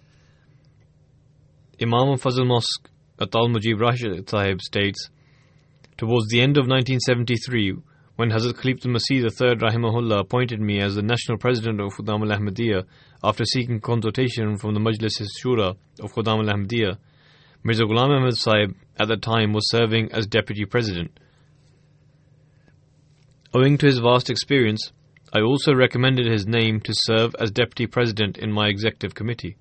Imam of Fazl Mosque, Atal Mujib Rashid Sahib states, Towards the end of 1973, when Hazrat Khalifatul Masih III Rahimahullah appointed me as the national president of Khudam al-Ahmadiyya after seeking consultation from the Majlis-e-Shura of Khudam al-Ahmadiyya, Mirza Ghulam Ahmed Sahib at that time was serving as deputy president. Owing to his vast experience, I also recommended his name to serve as deputy president in my executive committee.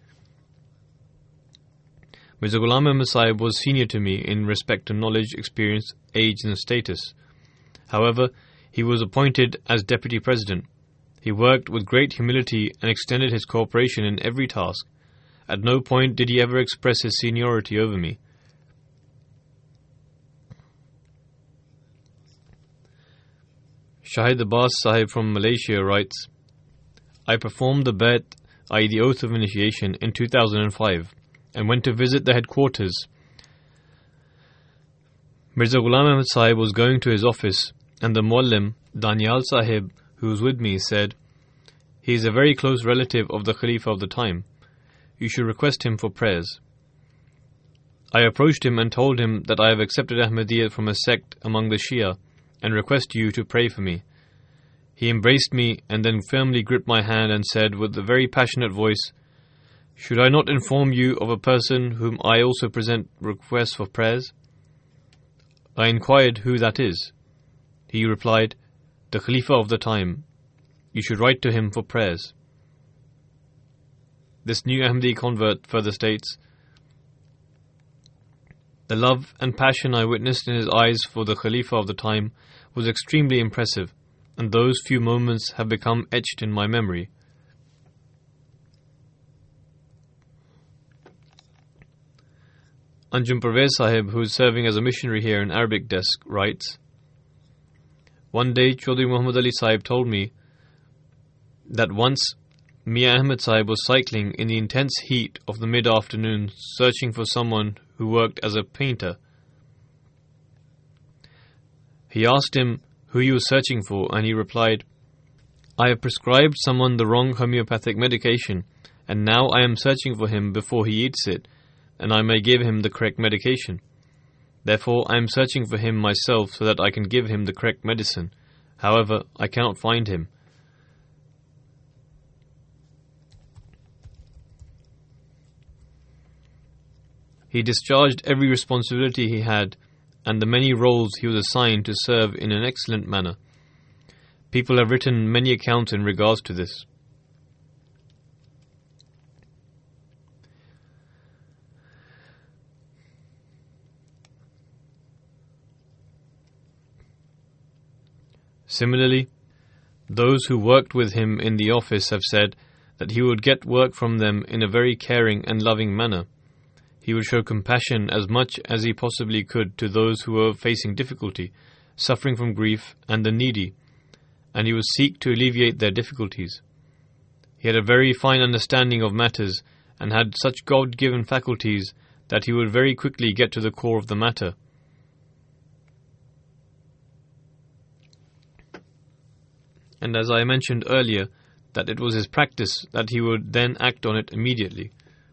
Mirza Ghulam Ahmed Sahib was senior to me in respect to knowledge, experience, age and status. However, he was appointed as deputy president. He worked with great humility and extended his cooperation in every task. At no point did he ever express his seniority over me. Shahid Abbas Sahib from Malaysia writes, I performed the Bai'at, i.e. the oath of initiation, in 2005 and went to visit the headquarters. Mirza Ghulam Ahmad Sahib was going to his office and the Muallim, Danyal Sahib, who was with me, said, he is a very close relative of the Khalifa of the time. You should request him for prayers. I approached him and told him that I have accepted Ahmadiyyat from a sect among the Shia and request you to pray for me. He embraced me and then firmly gripped my hand and said with a very passionate voice, should I not inform you of a person whom I also present requests for prayers? I inquired who that is. He replied, the Khalifa of the time. You should write to him for prayers. This new Ahmadi convert further states, the love and passion I witnessed in his eyes for the Khalifa of the time was extremely impressive, and those few moments have become etched in my memory. Anjum Parvez Sahib, who is serving as a missionary here in Arabic desk, writes, one day Chaudhry Muhammad Ali Sahib told me that once Mian Ahmed Sahib was cycling in the intense heat of the mid-afternoon searching for someone who worked as a painter. He asked him who he was searching for and he replied, I have prescribed someone the wrong homeopathic medication and now I am searching for him before he eats it and I may give him the correct medication. Therefore I am searching for him myself so that I can give him the correct medicine. However, I cannot find him. He discharged every responsibility he had and the many roles he was assigned to serve in an excellent manner. People have written many accounts in regards to this. Similarly, those who worked with him in the office have said that he would get work from them in a very caring and loving manner. He would show compassion as much as he possibly could to those who were facing difficulty, suffering from grief, and the needy, and he would seek to alleviate their difficulties. He had a very fine understanding of matters and had such God-given faculties that he would very quickly get to the core of the matter. And as I mentioned earlier, that it was his practice that he would then act on it immediately.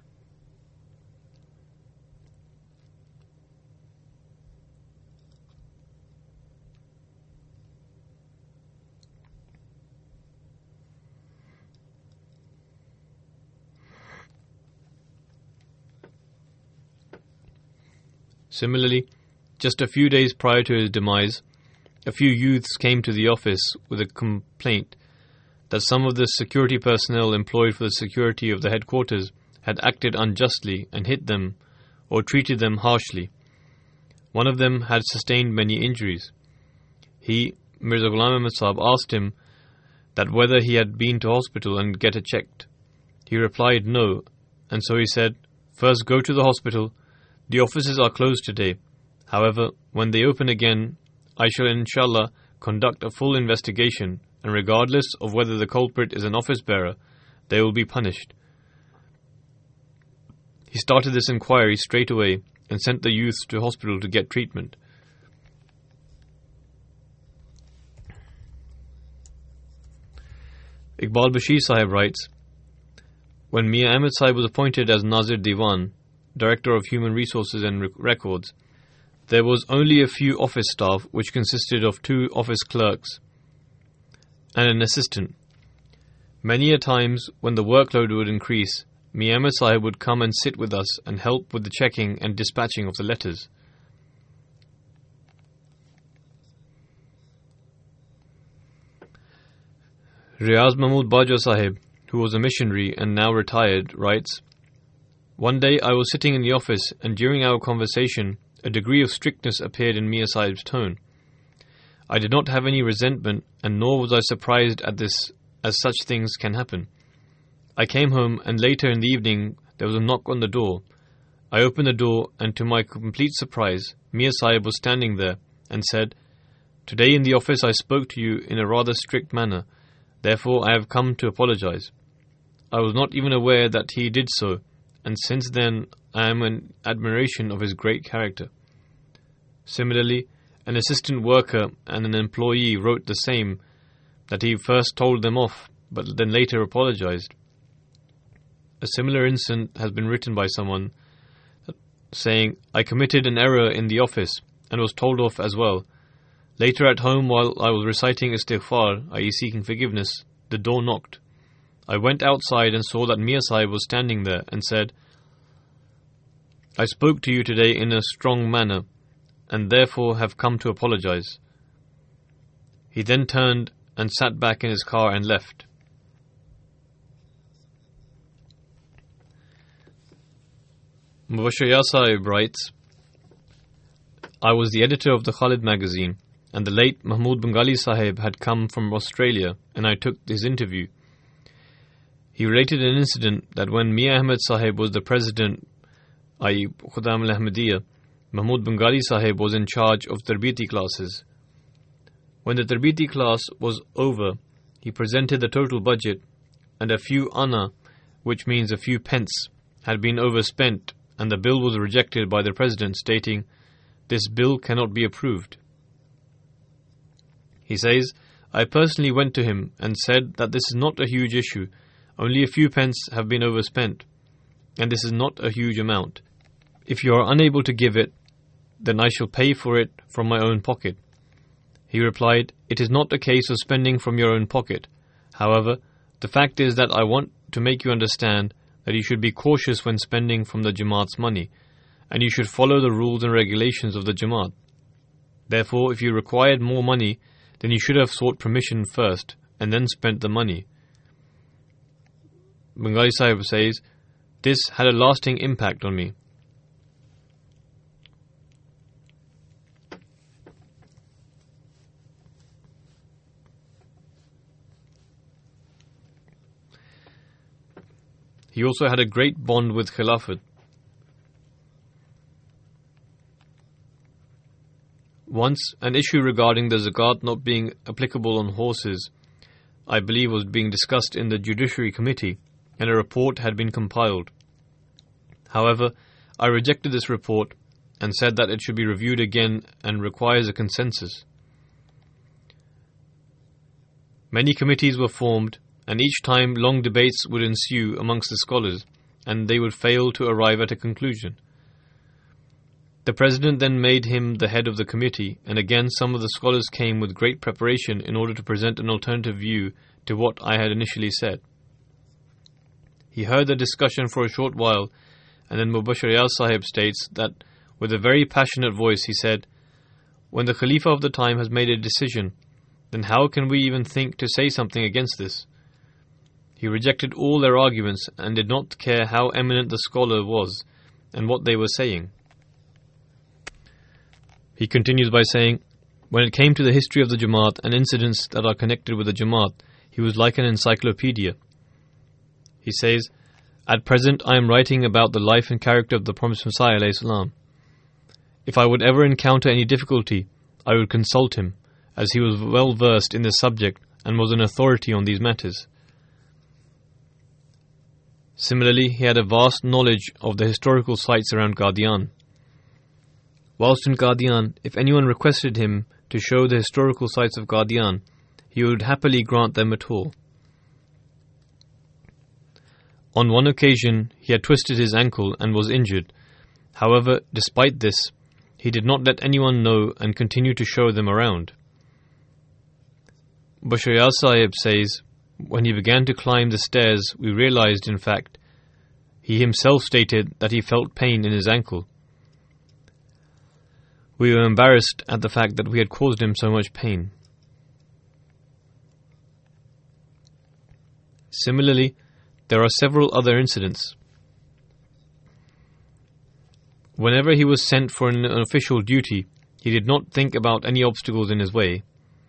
Similarly, just a few days prior to his demise, a few youths came to the office with a complaint that some of the security personnel employed for the security of the headquarters had acted unjustly and hit them or treated them harshly. One of them had sustained many injuries. He, Mirza Ghulam Ahmad Sahib, asked him that whether he had been to hospital and get it checked. He replied no, and so he said, first go to the hospital. The offices are closed today. However, when they open again, I shall inshallah conduct a full investigation, and regardless of whether the culprit is an office bearer, they will be punished. He started this inquiry straight away and sent the youths to hospital to get treatment. Iqbal Bashir Sahib writes, when Mian Ahmed Sahib was appointed as Nazir Diwan, Director of Human Resources and Records, there was only a few office staff which consisted of 2 office clerks and an assistant. Many a times when the workload would increase, Mian Ahmed Sahib would come and sit with us and help with the checking and dispatching of the letters. Riaz Mahmud Bajwa Sahib, who was a missionary and now retired, writes, one day I was sitting in the office and during our conversation, a degree of strictness appeared in Mian Sahib's tone. I did not have any resentment and nor was I surprised at this, as such things can happen. I came home and later in the evening there was a knock on the door. I opened the door and to my complete surprise, Mian Sahib was standing there and said, Today in the office I spoke to you in a rather strict manner. Therefore I have come to apologize. I was not even aware that he did so, and since then I am in admiration of his great character." Similarly, an assistant worker and an employee wrote the same, that he first told them off, but then later apologized. A similar incident has been written by someone, saying, "I committed an error in the office and was told off as well. Later at home, while I was reciting istighfar, i.e. seeking forgiveness, the door knocked. I went outside and saw that Mia Sahib was standing there and said, 'I spoke to you today in a strong manner and therefore have come to apologize.' He then turned and sat back in his car and left." Mubashir Yar Sahib writes, "I was the editor of the Khalid magazine, and the late Mahmud Bengali Sahib had come from Australia, and I took his interview. He related an incident that when Mia Ahmed Sahib was the president, i.e. Khudam al-Ahmadiyya, Mahmud Bengali Sahib was in charge of Tarbiti classes. When the Tarbiti class was over, he presented the total budget, and a few anna, which means a few pence, had been overspent, and the bill was rejected by the president, stating, 'This bill cannot be approved.' He says, 'I personally went to him and said that this is not a huge issue, only a few pence have been overspent, and this is not a huge amount. If you are unable to give it, then I shall pay for it from my own pocket.' He replied, 'It is not a case of spending from your own pocket. However, the fact is that I want to make you understand that you should be cautious when spending from the Jamaat's money, and you should follow the rules and regulations of the Jamaat. Therefore, if you required more money, then you should have sought permission first, and then spent the money.' Bengali Sahib says, 'This had a lasting impact on me.' He also had a great bond with Khilafat. Once, an issue regarding the zakat not being applicable on horses, I believe, was being discussed in the Judiciary Committee, and a report had been compiled. However, I rejected this report and said that it should be reviewed again and requires a consensus. Many committees were formed, and each time long debates would ensue amongst the scholars, and they would fail to arrive at a conclusion. The president then made him the head of the committee, and again some of the scholars came with great preparation in order to present an alternative view to what I had initially said. He heard the discussion for a short while, and then Mubashir Yar Sahib states that with a very passionate voice he said, 'When the Khalifa of the time has made a decision, then how can we even think to say something against this?' He rejected all their arguments and did not care how eminent the scholar was and what they were saying. He continues by saying, 'When it came to the history of the Jamaat and incidents that are connected with the Jamaat, he was like an encyclopedia.' He says, 'At present I am writing about the life and character of the Promised Messiah alayhi salam. If I would ever encounter any difficulty, I would consult him, as he was well versed in this subject and was an authority on these matters.' Similarly, he had a vast knowledge of the historical sites around Qadian. Whilst in Qadian, if anyone requested him to show the historical sites of Qadian, he would happily grant them at all. On one occasion, he had twisted his ankle and was injured. However, despite this, he did not let anyone know and continued to show them around. Bashir Yar Sahib says, 'When he began to climb the stairs, we realized, in fact, he himself stated that he felt pain in his ankle. We were embarrassed at the fact that we had caused him so much pain.' Similarly, there are several other incidents. Whenever he was sent for an official duty, he did not think about any obstacles in his way.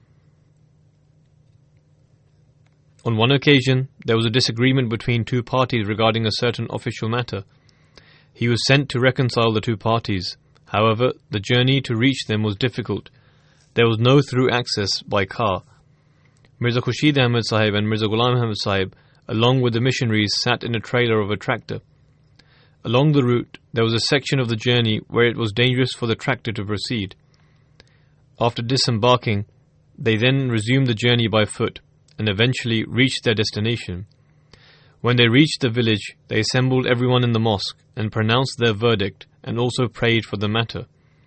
On one occasion, there was a disagreement between two parties regarding a certain official matter. He was sent to reconcile the two parties. However, the journey to reach them was difficult, There was no through access by car. Mirza Khurshid Ahmad Sahib and Mirza Ghulam Ahmad Sahib, along with the missionaries, sat in a trailer of a tractor. Along the route, there was a section of the journey where it was dangerous for the tractor to proceed. After disembarking, they then resumed the journey by foot and eventually reached their destination. When they reached the village, they assembled everyone in the mosque and pronounced their verdict and also prayed for the matter.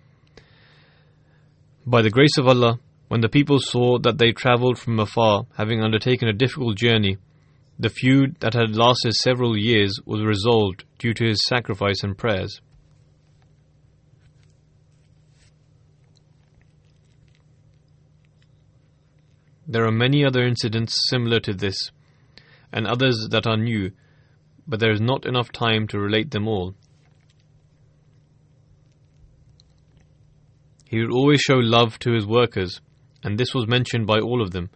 By the grace of Allah, when the people saw that they travelled from afar, having undertaken a difficult journey, the feud that had lasted several years was resolved due to his sacrifice and prayers. There are many other incidents similar to this, and others that are new, but there is not enough time to relate them all. He would always show love to his workers, and this was mentioned by all of them.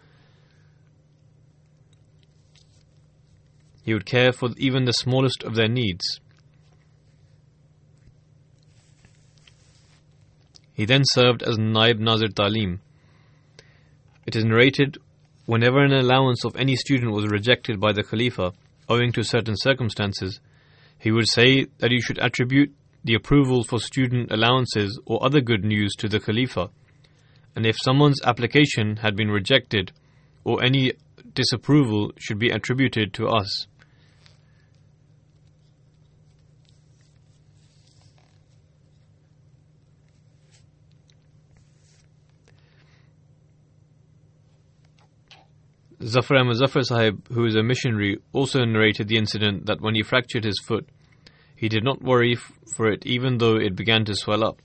He would care for even the smallest of their needs. He then served as Naib Nazir Talim. It is narrated, whenever an allowance of any student was rejected by the Khalifa, owing to certain circumstances, he would say that you should attribute the approval for student allowances or other good news to the Khalifa, and if someone's application had been rejected or any disapproval should be attributed to us. Zafar Ahmad Zafar Sahib, who is a missionary, also narrated the incident that when he fractured his foot, he did not worry for it even though it began to swell up.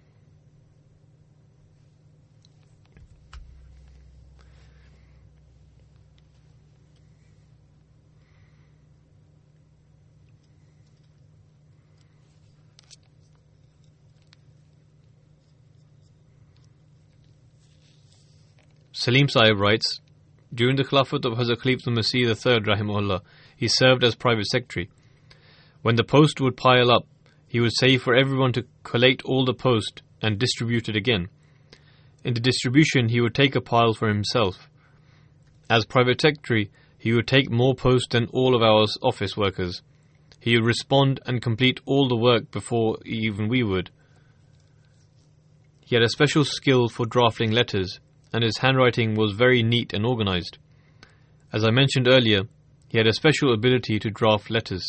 Salim Sahib writes, during the Khilafat of Hazrat Khalif al-Masih III, rahimahullah, he served as private secretary. When the post would pile up, he would say for everyone to collate all the post and distribute it again. In the distribution, he would take a pile for himself. As private secretary, he would take more post than all of our office workers. He would respond and complete all the work before even we would. He had a special skill for drafting letters, and his handwriting was very neat and organized. As I mentioned earlier, he had a special ability to draft letters.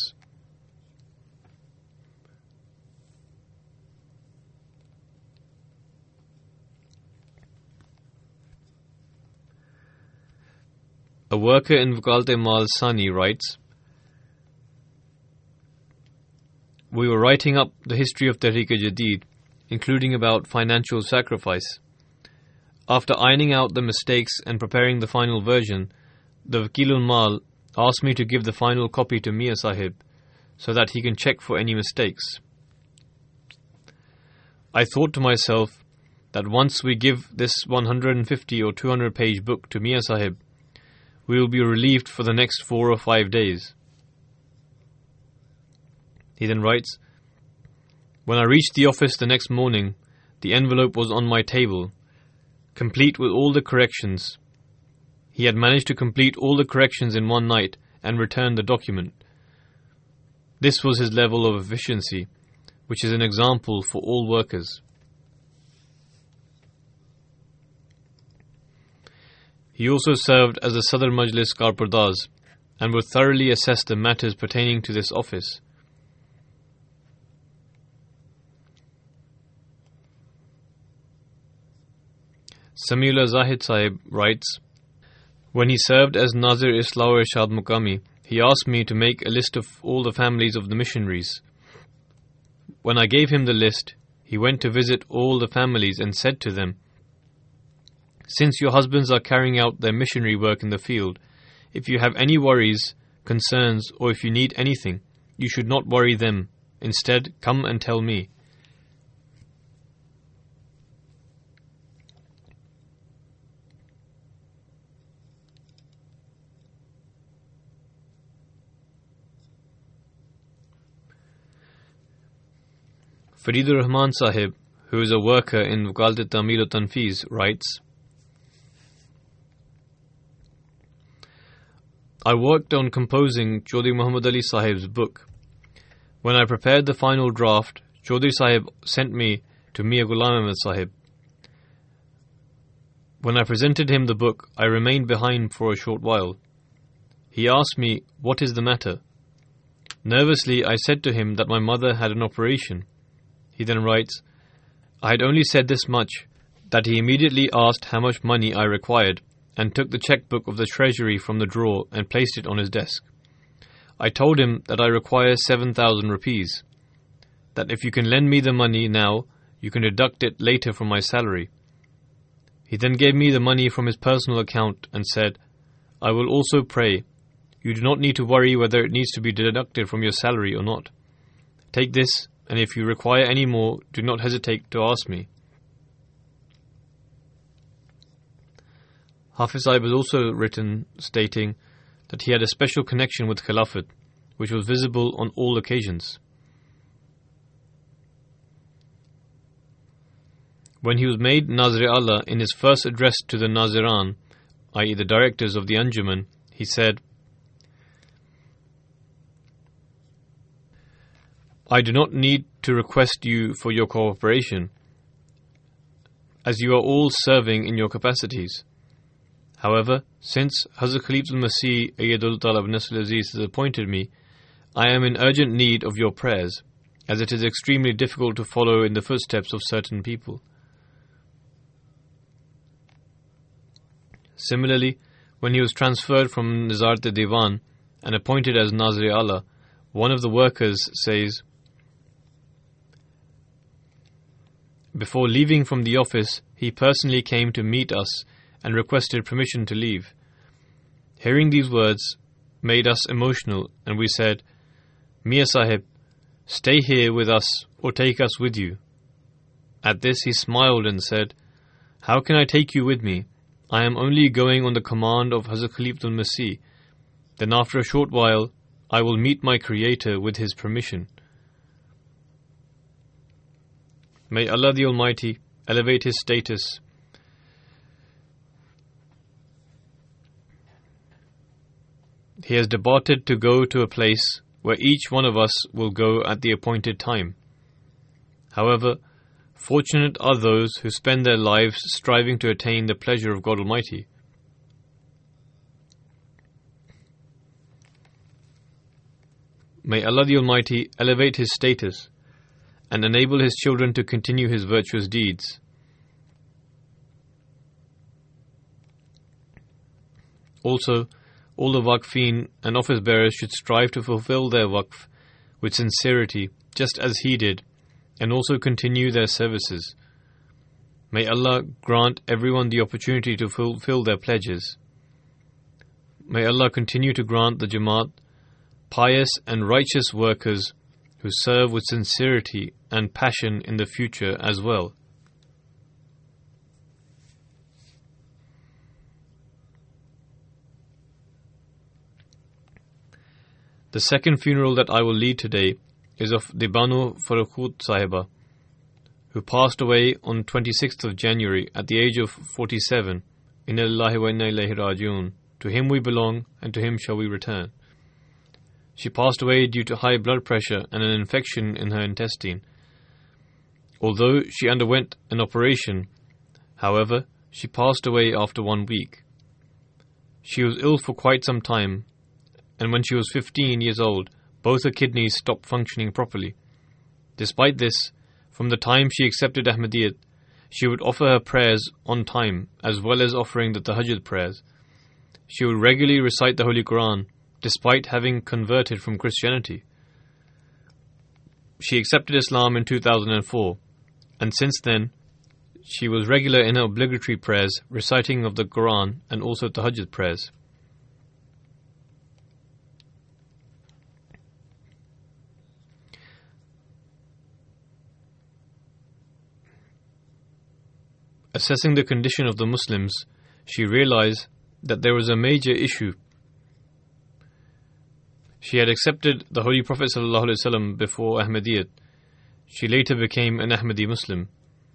A worker in Wakalat-e-Mal Sani writes, we were writing up the history of Tehreek-e-Jadid, including about financial sacrifice. After ironing out the mistakes and preparing the final version, the Wakil-ul-Mal asked me to give the final copy to Mia Sahib so that he can check for any mistakes. I thought to myself that once we give this 150 or 200 page book to Mia Sahib, we will be relieved for the next 4 or 5 days. He then writes, when I reached the office the next morning, the envelope was on my table, complete with all the corrections. He had managed to complete all the corrections in one night and return the document. This was his level of efficiency, which is an example for all workers. He also served as a Sadr Majlis Karpardaz and would thoroughly assess the matters pertaining to this office. Samiullah Zahid Sahib writes, when he served as Nazir Islah Irshad Muqami, he asked me to make a list of all the families of the missionaries. When I gave him the list, he went to visit all the families and said to them, since your husbands are carrying out their missionary work in the field, if you have any worries, concerns, or if you need anything, you should not worry them. Instead, come and tell me. Faridur Rahman Sahib, who is a worker in Wakalat Tamil wa Tanfiz, writes, I worked on composing Chaudhry Muhammad Ali Sahib's book. When I prepared the final draft, Chaudhry Sahib sent me to Mir Ghulam Ahmad Sahib. When I presented him the book, I remained behind for a short while. He asked me, what is the matter? Nervously, I said to him that my mother had an operation. He then writes, I had only said this much, that he immediately asked how much money I required, and took the checkbook of the treasury from the drawer and placed it on his desk. I told him that I require 7,000 rupees, that if you can lend me the money now, you can deduct it later from my salary. He then gave me the money from his personal account and said, I will also pray. You do not need to worry whether it needs to be deducted from your salary or not. Take this, and if you require any more, do not hesitate to ask me. Hafiz Sahib has also written stating that he had a special connection with Khilafat, which was visible on all occasions. When he was made Nazir-e-Allah in his first address to the Naziran, i.e. the directors of the Anjuman, he said, I do not need to request you for your cooperation, as you are all serving in your capacities. However, since Hazrat Khalifatul Masih Ayyadullah Ta'ala bin Nasr al-Aziz has appointed me, I am in urgent need of your prayers, as it is extremely difficult to follow in the footsteps of certain people. Similarly, when he was transferred from Nizarat-e-Diwan and appointed as Nazir-e-Allah, one of the workers says, before leaving from the office, he personally came to meet us and requested permission to leave. Hearing these words made us emotional, and we said, Mir Sahib, stay here with us or take us with you. At this he smiled and said, how can I take you with me? I am only going on the command of Hazrat Khalifatul Masih. Then after a short while, I will meet my Creator with His permission. May Allah the Almighty elevate his status. He has departed to go to a place where each one of us will go at the appointed time. However, fortunate are those who spend their lives striving to attain the pleasure of God Almighty. May Allah the Almighty elevate his status and enable his children to continue his virtuous deeds. Also, all the waqfeen and office bearers should strive to fulfill their waqf with sincerity, just as he did, and also continue their services. May Allah grant everyone the opportunity to fulfill their pledges. May Allah continue to grant the Jamaat pious and righteous workers who serve with sincerity and passion in the future as well. The second funeral that I will lead today is of the Banu Farokht Sahiba, who passed away on 26th of January at the age of 47. Inna lillahi wa inna ilayhi raji'un. To him we belong, and to him shall we return. She passed away due to high blood pressure and an infection in her intestine. Although she underwent an operation, however, she passed away after 1 week. She was ill for quite some time, and when she was 15 years old, both her kidneys stopped functioning properly. Despite this, from the time she accepted Ahmadiyyat, she would offer her prayers on time, as well as offering the Tahajjud prayers. She would regularly recite the Holy Quran, despite having converted from Christianity. She accepted Islam in 2004, and since then, she was regular in her obligatory prayers, reciting of the Quran, and also Tahajjud prayers. Assessing the condition of the Muslims, she realized that there was a major issue. She had accepted the Holy Prophet ﷺ before Ahmadiyyat. She later became an Ahmadi Muslim.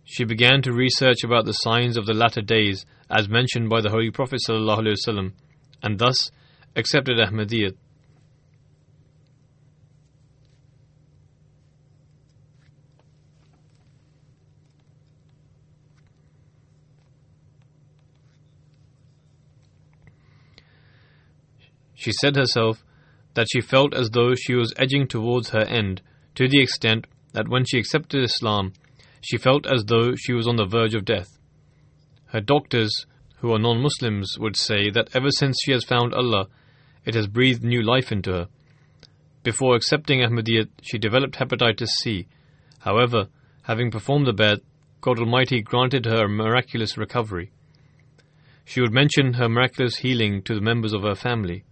she began to research about the signs of the latter days as mentioned by the Holy Prophet ﷺ, and thus accepted Ahmadiyyat. She said herself that she felt as though she was edging towards her end, to the extent that when she accepted Islam, she felt as though she was on the verge of death. Her doctors, who are non-Muslims, would say that ever since she has found Allah, it has breathed new life into her. Before accepting Ahmadiyyat, she developed hepatitis C. However, having performed the Bai'at, God Almighty granted her a miraculous recovery. She would mention her miraculous healing to the members of her family.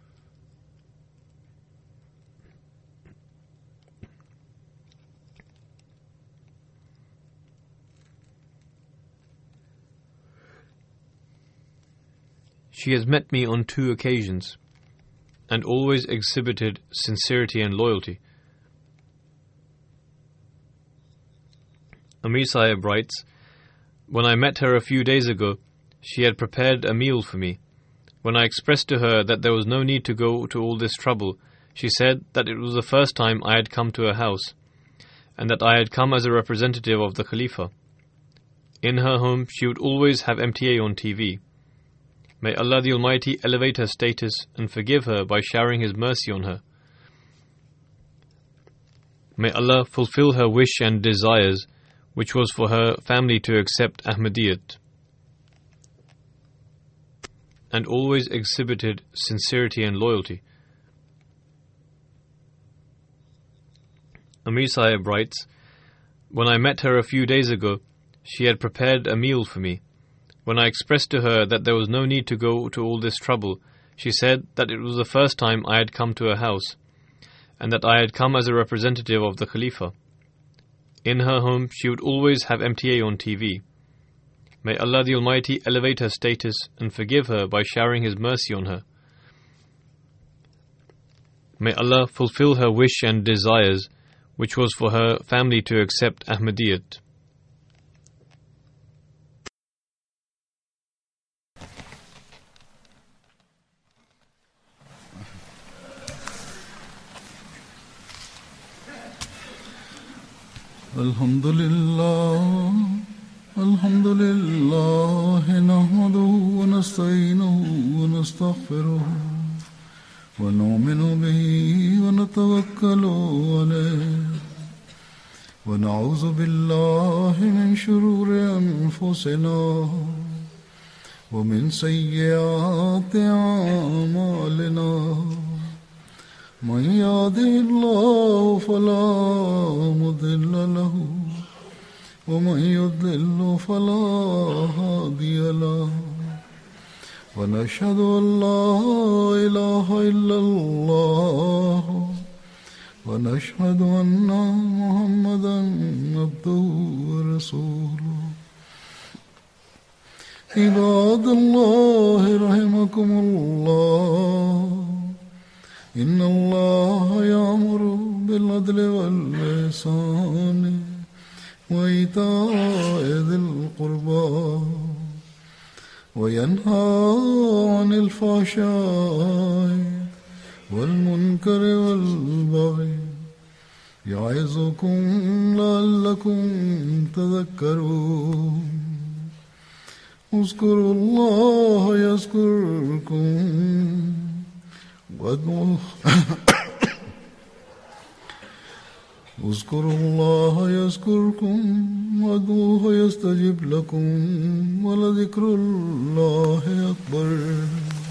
She has met me on 2 occasions and always exhibited sincerity and loyalty. Amir Sahib writes, "When I met her a few days ago, she had prepared a meal for me. When I expressed to her that there was no need to go to all this trouble, she said that it was the first time I had come to her house, and that I had come as a representative of the Khalifa. In her home, she would always have MTA on TV. May Allah the Almighty elevate her status and forgive her by showering His mercy on her. May Allah fulfill her wish and desires, which was for her family to accept Ahmadiyyat, and always exhibited sincerity and loyalty." Amir Sahib writes, "When I met her a few days ago, she had prepared a meal for me. When I expressed to her that there was no need to go to all this trouble, she said that it was the first time I had come to her house, and that I had come as a representative of the Khalifa. In her home, she would always have MTA on TV. May Allah the Almighty elevate her status and forgive her by showering His mercy on her. May Allah fulfill her wish and desires, which was for her family to accept Ahmadiyyat." الحمد لله نحمده ونستعينه ونستغفره ونؤمن به ونتوكل عليه ونعوذ بالله من شرور أنفسنا ومن سيئات أعمالنا من يهده الله فلا مضل له ومن يضلل فلا هادي له ونشهد أن لا إله إلا الله ونشهد أن محمدا عبده ورسوله عباد الله رحمكم الله إن الله يأمر بالعدل والإحسان وإيتاء ذي القربى وينهى عن الفحشاء والمنكر والبغي يعظكم لعلكم تذكرون اذكروا الله يذكركم اذكروا الله يذكركم وادعوه يستجب لكم ولذكر الله أكبر.